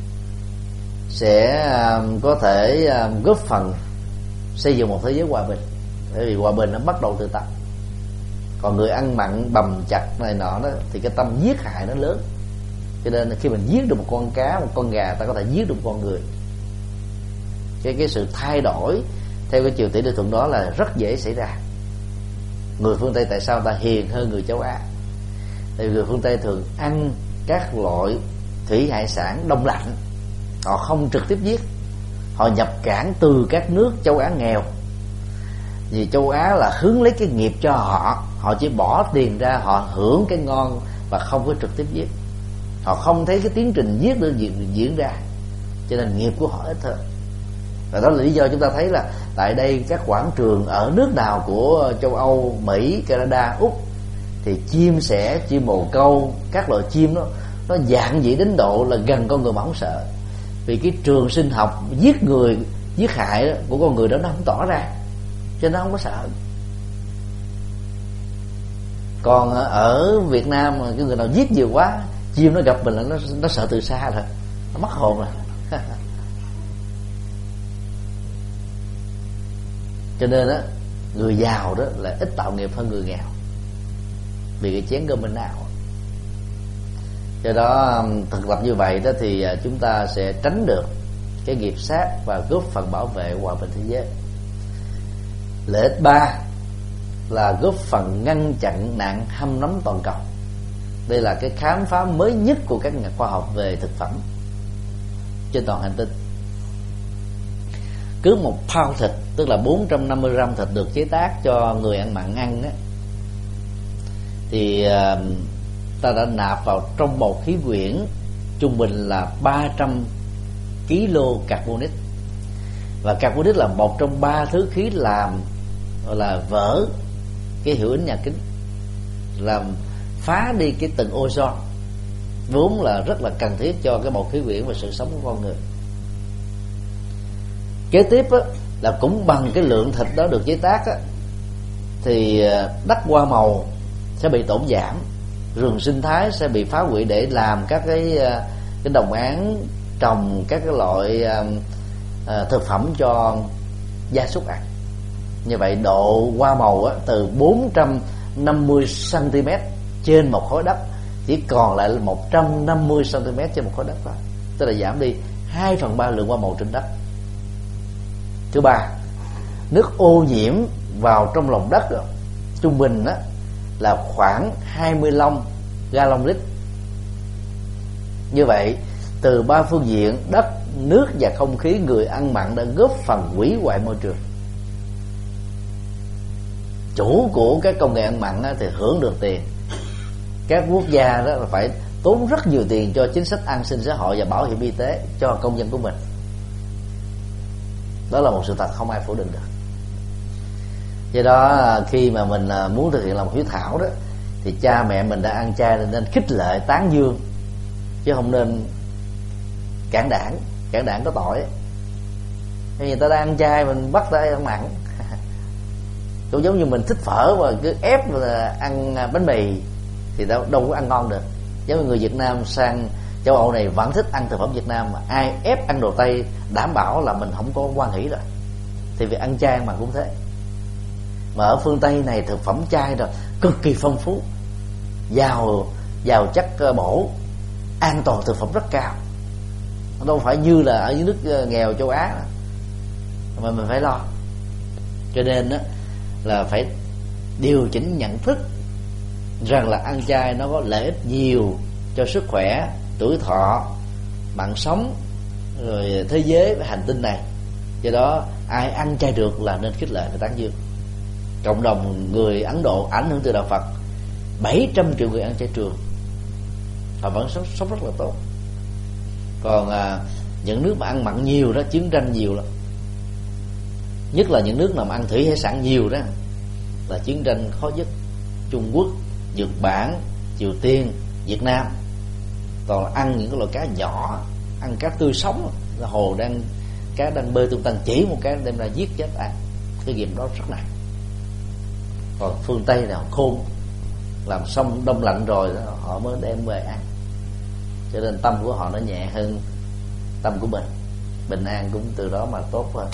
sẽ có thể góp phần xây dựng một thế giới hòa bình, bởi vì hòa bình nó bắt đầu từ tâm. Còn người ăn mặn bầm chặt này nọ đó thì cái tâm giết hại nó lớn, cho nên khi mình giết được một con cá, một con gà, ta có thể giết được một con người. Cái cái sự thay đổi theo cái chiều tỷ lệ thuận đó là rất dễ xảy ra. Người phương Tây tại sao ta hiền hơn người châu Á? Tại vì người phương Tây thường ăn các loại thủy hải sản đông lạnh, họ không trực tiếp giết, họ nhập cảng từ các nước châu Á nghèo. Vì châu Á là hướng lấy cái nghiệp cho họ, họ chỉ bỏ tiền ra, họ hưởng cái ngon và không có trực tiếp giết. Họ không thấy cái tiến trình giết được diễn, diễn ra, cho nên nghiệp của họ ít hơn. Và đó là lý do chúng ta thấy là tại đây các quảng trường ở nước nào của châu Âu, Mỹ, Canada, Úc thì chim sẻ, chim bồ câu, các loại chim đó nó dạng dĩ đến độ là gần con người mà không sợ. Vì cái trường sinh học giết người, giết hại của con người đó nó không tỏ ra, cho nên nó không có sợ. Còn ở Việt Nam cái người nào giết nhiều quá, chim nó gặp mình là nó nó sợ từ xa rồi, nó mất hồn rồi. Cho nên á, người giàu đó là ít tạo nghiệp hơn người nghèo vì cái chén cơm bên nào. Do đó thực tập như vậy đó thì chúng ta sẽ tránh được cái nghiệp sát và góp phần bảo vệ hòa bình thế giới. Lợi ích ba là góp phần ngăn chặn nạn hâm nóng toàn cầu. Đây là cái khám phá mới nhất của các nhà khoa học về thực phẩm trên toàn hành tinh. Cứ một pound thịt, tức là bốn trăm năm mươi gram thịt được chế tác cho người ăn mặn ăn á, thì uh, ta đã nạp vào trong một khí quyển trung bình là ba trăm ki lô carbonic. Và carbonic là một trong ba thứ khí làm gọi là vỡ cái hiệu ứng nhà kính, làm phá đi cái tầng ozone vốn là rất là cần thiết cho cái bầu khí quyển và sự sống của con người. Kế tiếp á, là cũng bằng cái lượng thịt đó được chế tác á, thì đất hoa màu sẽ bị tổn giảm, rừng sinh thái sẽ bị phá hủy để làm các cái cái đồng áng trồng các cái loại uh, thực phẩm cho gia súc ăn. Như vậy độ hoa màu á, từ bốn trăm năm mươi xăng ti mét trên một khối đất chỉ còn lại một trăm năm mươi xăng ti mét trên một khối đất thôi, tức là giảm đi hai phần ba lượng hoa màu trên đất. Thứ ba, nước ô nhiễm vào trong lòng đất đó, trung bình đó, là khoảng hai mươi lăm gallon lít. Như vậy từ ba phương diện đất, nước và không khí, người ăn mặn đã góp phần hủy hoại môi trường. Chủ của các công nghệ ăn mặn thì hưởng được tiền, các quốc gia đó là phải tốn rất nhiều tiền cho chính sách an sinh xã hội và bảo hiểm y tế cho công dân của mình. Đó là một sự thật không ai phủ định được. Do đó khi mà mình muốn thực hiện lòng hiếu thảo đó thì cha mẹ mình đã ăn chay nên khích lệ tán dương, chứ không nên cản đảng. Cản đảng có tội. Vì người ta đang ăn chay mình bắt ta ăn mặn. Cũng giống như mình thích phở mà cứ ép là ăn bánh mì thì đâu, đâu có ăn ngon được. Giống như người Việt Nam sang châu Âu này vẫn thích ăn thực phẩm Việt Nam, mà ai ép ăn đồ Tây đảm bảo là mình không có quan hỷ rồi. Thì việc ăn chay mà cũng thế. Mà ở phương Tây này thực phẩm chay rồi cực kỳ phong phú, giàu giàu chất bổ, an toàn thực phẩm rất cao. Đâu phải như là ở những nước nghèo châu Á mà mình phải lo. Cho nên đó, là phải điều chỉnh nhận thức rằng là ăn chay nó có lợi ích nhiều cho sức khỏe, tuổi thọ, mạng sống, rồi thế giới và hành tinh này. Do đó ai ăn chay được là nên khích lệ và tán dương. Cộng đồng người Ấn Độ ảnh hưởng từ đạo Phật, bảy trăm triệu người ăn chay trường, họ vẫn sống, sống rất là tốt. Còn à, những nước mà ăn mặn nhiều đó, chiến tranh nhiều lắm, nhất là những nước nào mà ăn thủy hải sản nhiều đó là chiến tranh khó nhất. Trung Quốc, Nhật Bản, Triều Tiên, Việt Nam toàn ăn những cái loại cá nhỏ, ăn cá tươi sống, là hồ đang cá đang bơi tung tăng, chỉ một cái đem ra giết chết ăn. Cái nghiệp đó rất nặng. Còn phương Tây nào khôn, làm xong đông lạnh rồi đó, họ mới đem về ăn. Cho nên tâm của họ nó nhẹ hơn tâm của mình, bình an cũng từ đó mà tốt hơn.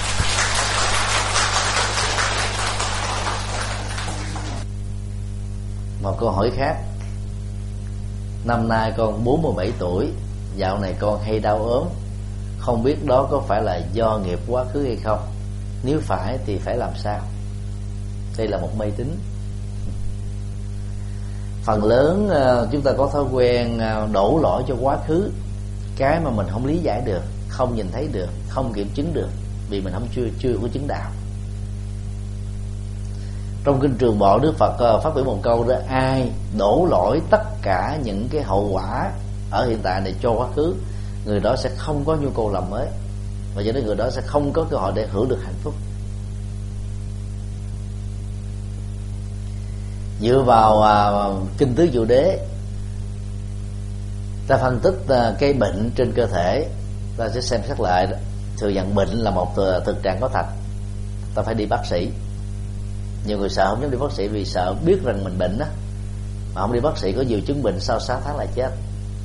Một câu hỏi khác: năm nay con bốn mươi bảy tuổi, dạo này con hay đau ốm, không biết đó có phải là do nghiệp quá khứ hay không? Nếu phải thì phải làm sao? Đây là một mê tín. Phần lớn chúng ta có thói quen đổ lỗi cho quá khứ, cái mà mình không lý giải được, không nhìn thấy được, không kiểm chứng được, vì mình không chưa chưa có chứng đạo. Trong kinh Trường Bộ, Đức Phật phát biểu một câu đó: ai đổ lỗi tất cả những cái hậu quả ở hiện tại này cho quá khứ, người đó sẽ không có nhu cầu làm mới. và cho nên người đó sẽ không có cơ hội để hưởng được hạnh phúc. Dựa vào à, kinh tứ diệu đế, ta phân tích à, cái bệnh trên cơ thể, ta sẽ xem xét lại đó. Thừa nhận bệnh là một thực trạng có thật, ta phải đi bác sĩ. Nhiều người sợ không dám đi bác sĩ vì sợ biết rằng mình bệnh đó, mà không đi bác sĩ có nhiều chứng bệnh sau sáu tháng lại chết.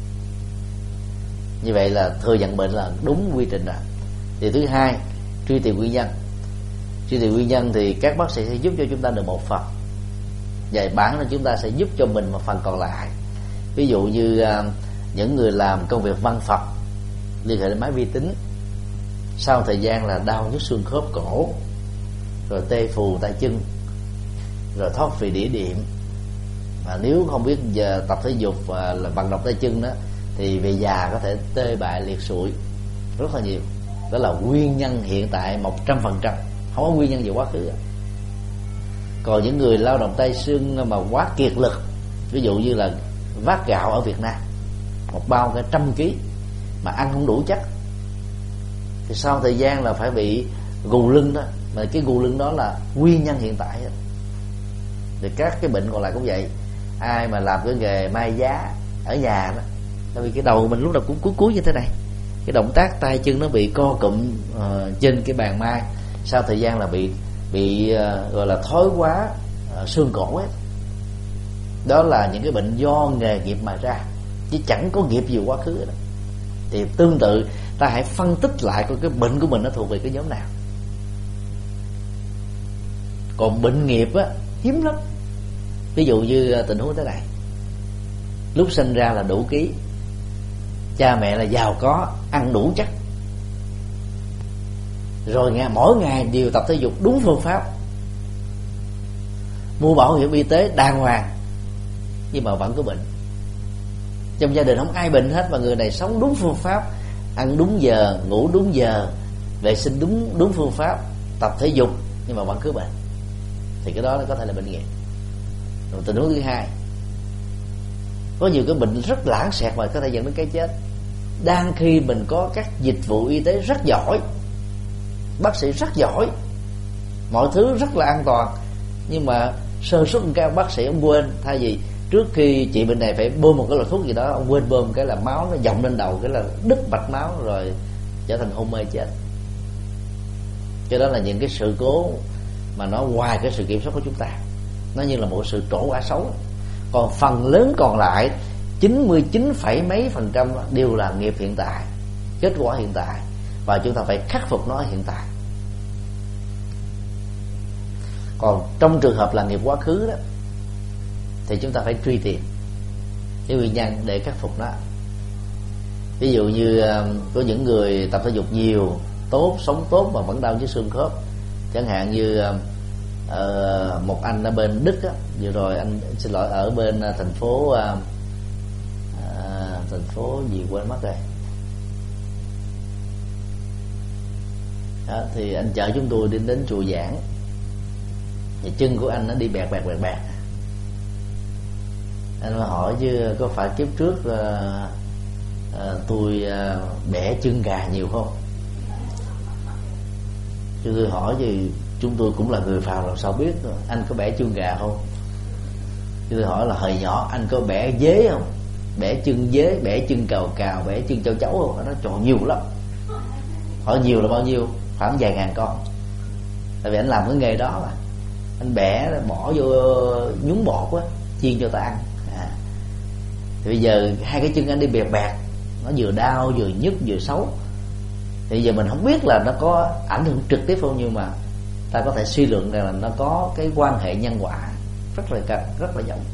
Như vậy là thừa nhận bệnh là đúng quy trình rồi. Thì thứ hai, truy tìm nguyên nhân. Truy tìm nguyên nhân thì các bác sĩ sẽ giúp cho chúng ta được một phần, và bản thân chúng ta sẽ giúp cho mình một phần còn lại. Ví dụ như uh, những người làm công việc văn phòng liên hệ đến máy vi tính, sau thời gian là đau nhức xương khớp cổ, rồi tê phù tay chân, rồi thoát vị đĩa đệm, mà nếu không biết giờ tập thể dục và là vận động tay chân đó thì về già có thể tê bại liệt sụi rất là nhiều. Đó là nguyên nhân hiện tại một trăm phần trăm, không có nguyên nhân về quá khứ. Còn những người lao động tay xương mà quá kiệt lực, ví dụ như là vác gạo ở Việt Nam, một bao cả trăm ký mà ăn không đủ chất, thì sau thời gian là phải bị gù lưng đó. Mà cái gù lưng đó là nguyên nhân hiện tại. Thì các cái bệnh còn lại cũng vậy. Ai mà làm cái nghề may giá ở nhà đó, tại vì cái đầu mình lúc nào cũng cúi cúi như thế này, cái động tác tay chân nó bị co cụm uh, trên cái bàn may, sau thời gian là bị bị uh, gọi là thói quá uh, xương cổ ấy. Đó là những cái bệnh do nghề nghiệp mà ra, chứ chẳng có nghiệp gì quá khứ đó. Thì tương tự, ta hãy phân tích lại coi cái bệnh của mình nó thuộc về cái nhóm nào. Còn bệnh nghiệp á hiếm lắm. Ví dụ như tình huống thế này: lúc sinh ra là đủ ký, cha mẹ là giàu có, ăn đủ chất, rồi ngày, mỗi ngày đều tập thể dục đúng phương pháp, mua bảo hiểm y tế đàng hoàng, nhưng mà vẫn có bệnh. Trong gia đình không ai bệnh hết, mà người này sống đúng phương pháp, ăn đúng giờ, ngủ đúng giờ, vệ sinh đúng đúng phương pháp, tập thể dục, nhưng mà vẫn cứ bệnh. Thì cái đó nó có thể là bệnh nghiệp. Rồi tình huống thứ hai, có nhiều cái bệnh rất lãng xẹt mà có thể dẫn đến cái chết. Đang khi mình có các dịch vụ y tế rất giỏi, bác sĩ rất giỏi, mọi thứ rất là an toàn, nhưng mà sơ suất một cái bác sĩ ông quên, thay vì trước khi trị bệnh này phải bơm một cái loại thuốc gì đó, ông quên bơm cái là máu nó dòng lên đầu, cái là đứt mạch máu rồi trở thành hôn mê chết. Cho đó là những cái sự cố mà nó ngoài cái sự kiểm soát của chúng ta, nó như là một sự trổ quả xấu. Còn phần lớn còn lại, chín mươi chín phẩy mấy phần trăm đều là nghiệp hiện tại, kết quả hiện tại, và chúng ta phải khắc phục nó hiện tại. Còn trong trường hợp là nghiệp quá khứ đó, thì chúng ta phải truy tìm cái nguyên nhân để khắc phục nó. Ví dụ như có những người tập thể dục nhiều, tốt, sống tốt mà vẫn đau với xương khớp. Chẳng hạn như uh, một anh ở bên Đức á, vừa rồi anh xin lỗi ở bên uh, thành phố uh, uh, thành phố gì quên mất rồi. Đó, thì anh chở chúng tôi đi đến chùa Giảng, thì chân của anh nó đi bẹt bẹt bẹt bẹt. Anh mới hỏi chứ có phải kiếp trước uh, uh, tôi uh, bẻ chân gà nhiều không? Chứ tôi hỏi gì, chúng tôi cũng là người phàm, làm sao biết anh có bẻ chân gà không? Chứ tôi hỏi là hồi nhỏ anh có bẻ dế không? Bẻ chân dế, bẻ chân cào cào, bẻ chân châu chấu không? Nó tròn nhiều lắm. Hỏi nhiều là bao nhiêu? Khoảng vài ngàn con. Tại vì anh làm cái nghề đó mà. Anh bẻ bỏ vô nhúng bột á, chiên cho ta ăn. À. Thì bây giờ hai cái chân anh đi bẹt bẹt, nó vừa đau vừa nhức vừa xấu. Thì giờ mình không biết là nó có ảnh hưởng trực tiếp không, nhưng mà ta có thể suy luận rằng là nó có cái quan hệ nhân quả rất là cần, rất là rộng.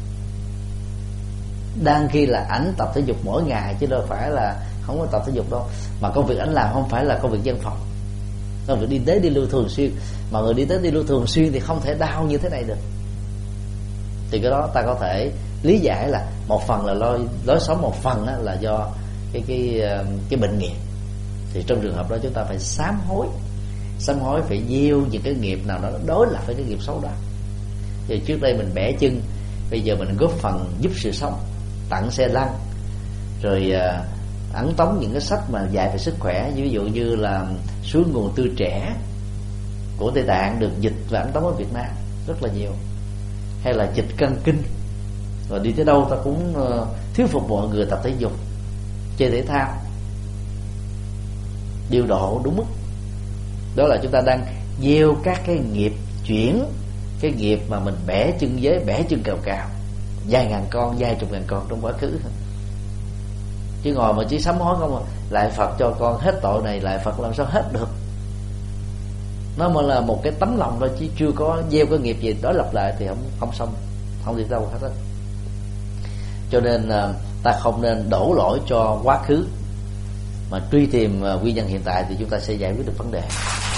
Đang khi là ảnh tập thể dục mỗi ngày, chứ đâu phải là không có tập thể dục đâu. Mà công việc ảnh làm không phải là công việc văn phòng, công việc đi tới đi lưu thường xuyên. Mà người đi tới đi lưu thường xuyên thì không thể đau như thế này được. Thì cái đó ta có thể lý giải là một phần là lối, lối sống, một phần là do cái cái cái bệnh nghiệp. Thì trong trường hợp đó chúng ta phải sám hối, sám hối phải gieo những cái nghiệp nào đó đối lập với cái nghiệp xấu đó. Thì trước đây mình bẻ chân, bây giờ mình góp phần giúp sự sống, tặng xe lăn, rồi ấn tống những cái sách mà dạy về sức khỏe, ví dụ như là Suối Nguồn Tươi Trẻ của Tây Tạng được dịch và ấn tống ở Việt Nam rất là nhiều, hay là Dịch Căn Kinh. Và đi tới đâu ta cũng uh, thuyết phục mọi người tập thể dục, chơi thể thao, điều độ đúng mức. Đó là chúng ta đang gieo các cái nghiệp chuyển, cái nghiệp mà mình bẻ chân giới, bẻ chân cào cào vài ngàn con, vài chục ngàn con trong quá khứ. Chứ ngồi mà chỉ sám hối không mà lại Phật cho con hết tội này, lại Phật làm sao hết được. Nó mới là một cái tấm lòng thôi, chứ chưa có gieo cái nghiệp gì đó lặp lại thì không không xong, không đi đâu hết á. Cho nên ta không nên đổ lỗi cho quá khứ, mà truy tìm nguyên nhân hiện tại thì chúng ta sẽ giải quyết được vấn đề.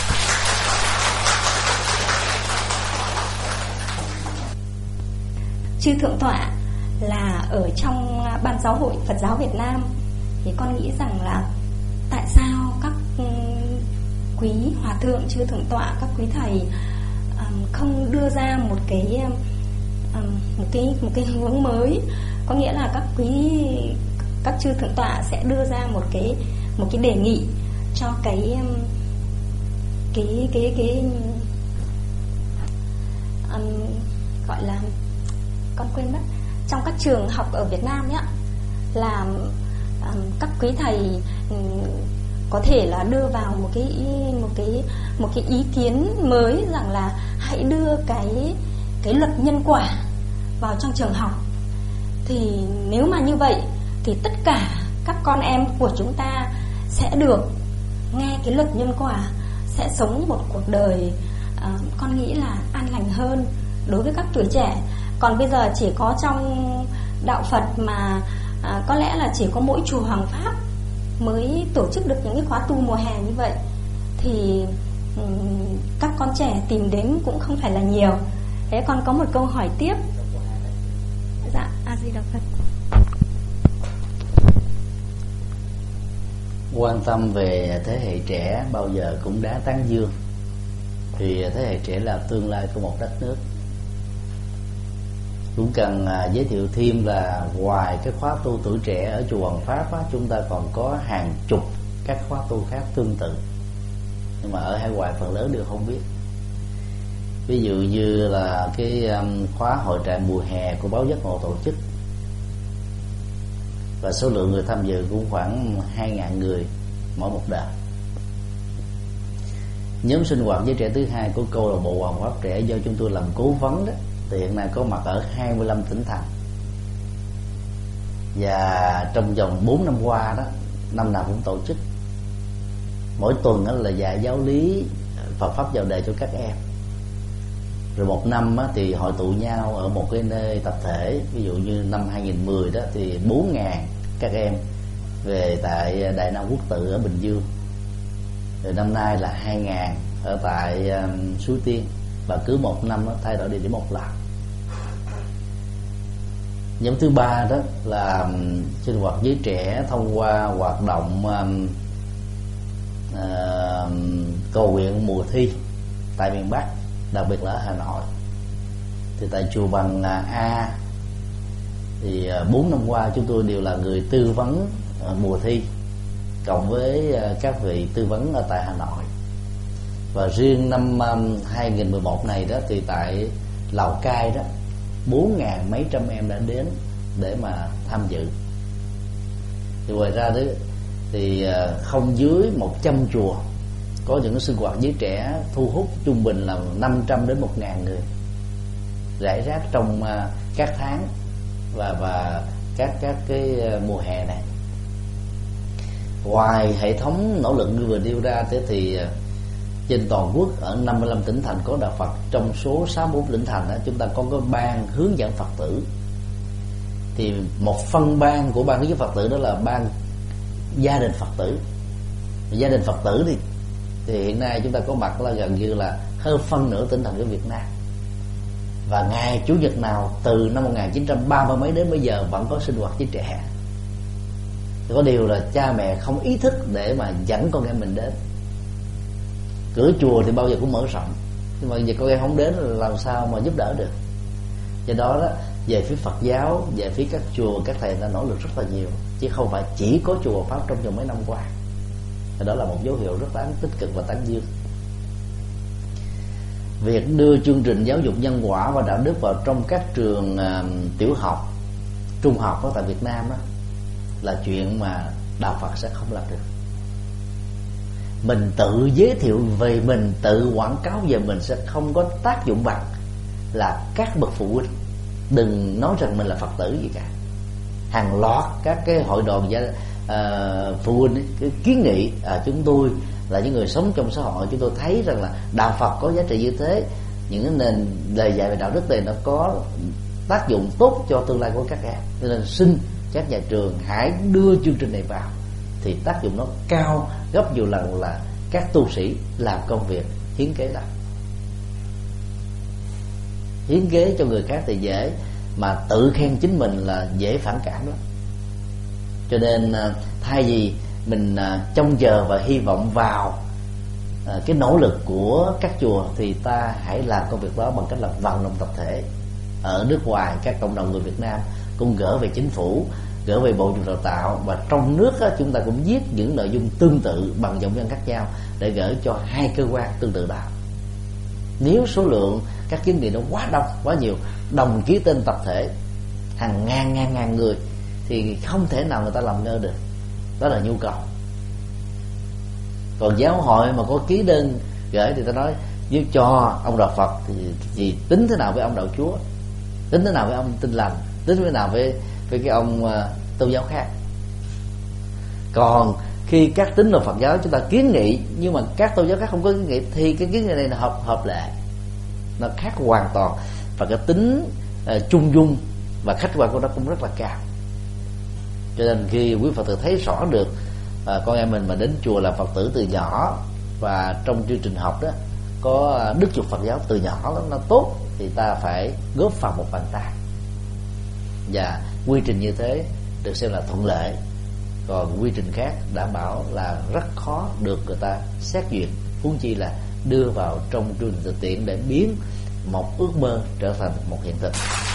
Chư Thượng Tọa, là ở trong Ban Giáo hội Phật giáo Việt Nam thì con nghĩ rằng là tại sao các quý hòa thượng, chư Thượng Tọa, các quý thầy um, không đưa ra một cái um, một cái một cái hướng mới, có nghĩa là các quý các chư Thượng Tọa sẽ đưa ra một cái một cái đề nghị cho cái cái cái cái um, gọi là, con quên mất, trong các trường học ở Việt Nam nhé, là um, các quý thầy um, có thể là đưa vào một cái một cái một cái ý kiến mới, rằng là hãy đưa cái cái luật nhân quả vào trong trường học. Thì nếu mà như vậy thì tất cả các con em của chúng ta sẽ được nghe cái luật nhân quả, sẽ sống một cuộc đời uh, con nghĩ là an lành hơn đối với các tuổi trẻ. Còn bây giờ chỉ có trong đạo Phật mà à, có lẽ là chỉ có mỗi chùa Hoàng Pháp mới tổ chức được những cái khóa tu mùa hè như vậy, thì um, các con trẻ tìm đến cũng không phải là nhiều. Thế con có một câu hỏi tiếp. Dạ, A Di Đà Phật. Quan tâm về thế hệ trẻ bao giờ cũng đáng tán dương, thì thế hệ trẻ là tương lai của một đất nước. Cũng cần uh, giới thiệu thêm là ngoài cái khóa tu tuổi trẻ ở chùa Hoàng Pháp á, chúng ta còn có hàng chục các khóa tu khác tương tự, nhưng mà ở hải ngoại phần lớn đều không biết. Ví dụ như là cái um, khóa hội trại mùa hè của báo Giác Ngộ tổ chức, và số lượng người tham dự cũng khoảng hai ngàn người mỗi một đợt. Nhóm sinh hoạt giới trẻ thứ hai của câu lạc bộ Hoàng Pháp trẻ do chúng tôi làm cố vấn đó, thì hiện nay có mặt ở hai mươi lăm tỉnh thành, và trong vòng bốn năm qua đó, năm nào cũng tổ chức. Mỗi tuần đó là dạy giáo lý Phật pháp vào đề cho các em. Rồi một năm á, thì hội tụ nhau ở một cái nơi tập thể. Ví dụ như năm hai nghìn mười đó thì bốn ngàn các em về tại Đại Nam Quốc Tự ở Bình Dương. Rồi năm nay là hai ngàn ở tại um, Suối Tiên. Và cứ một năm nó thay đổi địa điểm một lần. Nhóm thứ ba đó là um, sinh hoạt giới trẻ thông qua hoạt động um, uh, cầu nguyện mùa thi tại miền Bắc, đặc biệt là ở Hà Nội. Thì tại chùa Bằng A thì bốn năm qua chúng tôi đều là người tư vấn mùa thi, cộng với các vị tư vấn ở tại Hà Nội. Và riêng năm hai nghìn mười một này đó thì tại Lào Cai đó, bốn ngàn mấy trăm em đã đến để mà tham dự. Thì ngoài ra đó thì không dưới một trăm chùa có những sinh hoạt giới trẻ thu hút trung bình là năm trăm đến một ngàn người, rải rác trong các tháng và và các các cái mùa hè này. Ngoài hệ thống nỗ lực như vừa nêu ra thế thì trên toàn quốc ở năm mươi lăm tỉnh thành có đạo Phật, trong số sáu mươi bốn tỉnh thành đó, chúng ta có cái ban hướng dẫn Phật tử. Thì một phân ban của ban hướng dẫn Phật tử đó là ban gia đình Phật tử. Gia đình Phật tử thì thì hiện nay chúng ta có mặt là gần như là hơn phân nửa tỉnh thành của Việt Nam. Và ngày Chủ nhật nào từ năm một nghìn chín trăm ba mươi mấy đến bây giờ vẫn có sinh hoạt với trẻ. Thì có điều là cha mẹ không ý thức để mà dẫn con em mình đến. Cửa chùa thì bao giờ cũng mở rộng, nhưng mà giờ con em không đến là làm sao mà giúp đỡ được. Do đó, đó về phía Phật giáo, về phía các chùa, các thầy đã nỗ lực rất là nhiều, chứ không phải chỉ có chùa Pháp trong vòng mấy năm qua. Thì đó là một dấu hiệu rất đáng tích cực và tán dương. Việc đưa chương trình giáo dục nhân quả và đạo đức vào trong các trường uh, tiểu học, trung học ở tại Việt Nam đó, là chuyện mà đạo Phật sẽ không làm được. Mình tự giới thiệu về mình, tự quảng cáo về mình sẽ không có tác dụng bằng là các bậc phụ huynh đừng nói rằng mình là Phật tử gì cả. Hàng loạt các cái hội đoàn gia uh, phụ huynh ấy, cái kiến nghị uh, chúng tôi là những người sống trong xã hội, chúng tôi thấy rằng là đạo Phật có giá trị như thế, những cái nền lời dạy về đạo đức này nó có tác dụng tốt cho tương lai của các em, cho nên xin các nhà trường hãy đưa chương trình này vào, thì tác dụng nó cao gấp nhiều lần là các tu sĩ làm công việc hiến kế làm. Hiến kế cho người khác thì dễ, mà tự khen chính mình là dễ phản cảm lắm. Cho nên thay vì mình trông chờ và hy vọng vào cái nỗ lực của các chùa, thì ta hãy làm công việc đó bằng cách là vận động tập thể. Ở nước ngoài, các cộng đồng người Việt Nam cũng gửi về chính phủ, gửi về Bộ Giáo dục Đào tạo, và trong nước á, chúng ta cũng viết những nội dung tương tự bằng giọng văn khác nhau để gửi cho hai cơ quan tương tự đó. Nếu số lượng các kiến nghị nó quá đông, quá nhiều, đồng ký tên tập thể hàng ngàn ngàn ngàn người, thì không thể nào người ta làm ngơ được. Đó là nhu cầu. Còn giáo hội mà có ký đơn gửi thì ta nói nếu cho ông đạo Phật thì, thì tính thế nào với ông đạo Chúa, tính thế nào với ông Tin Lành, tính thế nào với với cái ông uh, tôn giáo khác. Còn khi các tín đồ Phật giáo chúng ta kiến nghị nhưng mà các tôn giáo khác không có kiến nghị, thì cái kiến nghị này là hợp hợp lệ, nó khác hoàn toàn, và cái tính uh, trung dung và khách quan của nó cũng rất là cao. Cho nên khi quý Phật tử thấy rõ được à, con em mình mà đến chùa là Phật tử từ nhỏ, và trong chương trình học đó có đức dục Phật giáo từ nhỏ nó, nó tốt, thì ta phải góp phần một bàn tay. Và quy trình như thế được xem là thuận lợi. Còn quy trình khác đảm bảo là rất khó được người ta xét duyệt, huống chi là đưa vào trong chương trình thực tiễn để biến một ước mơ trở thành một hiện thực.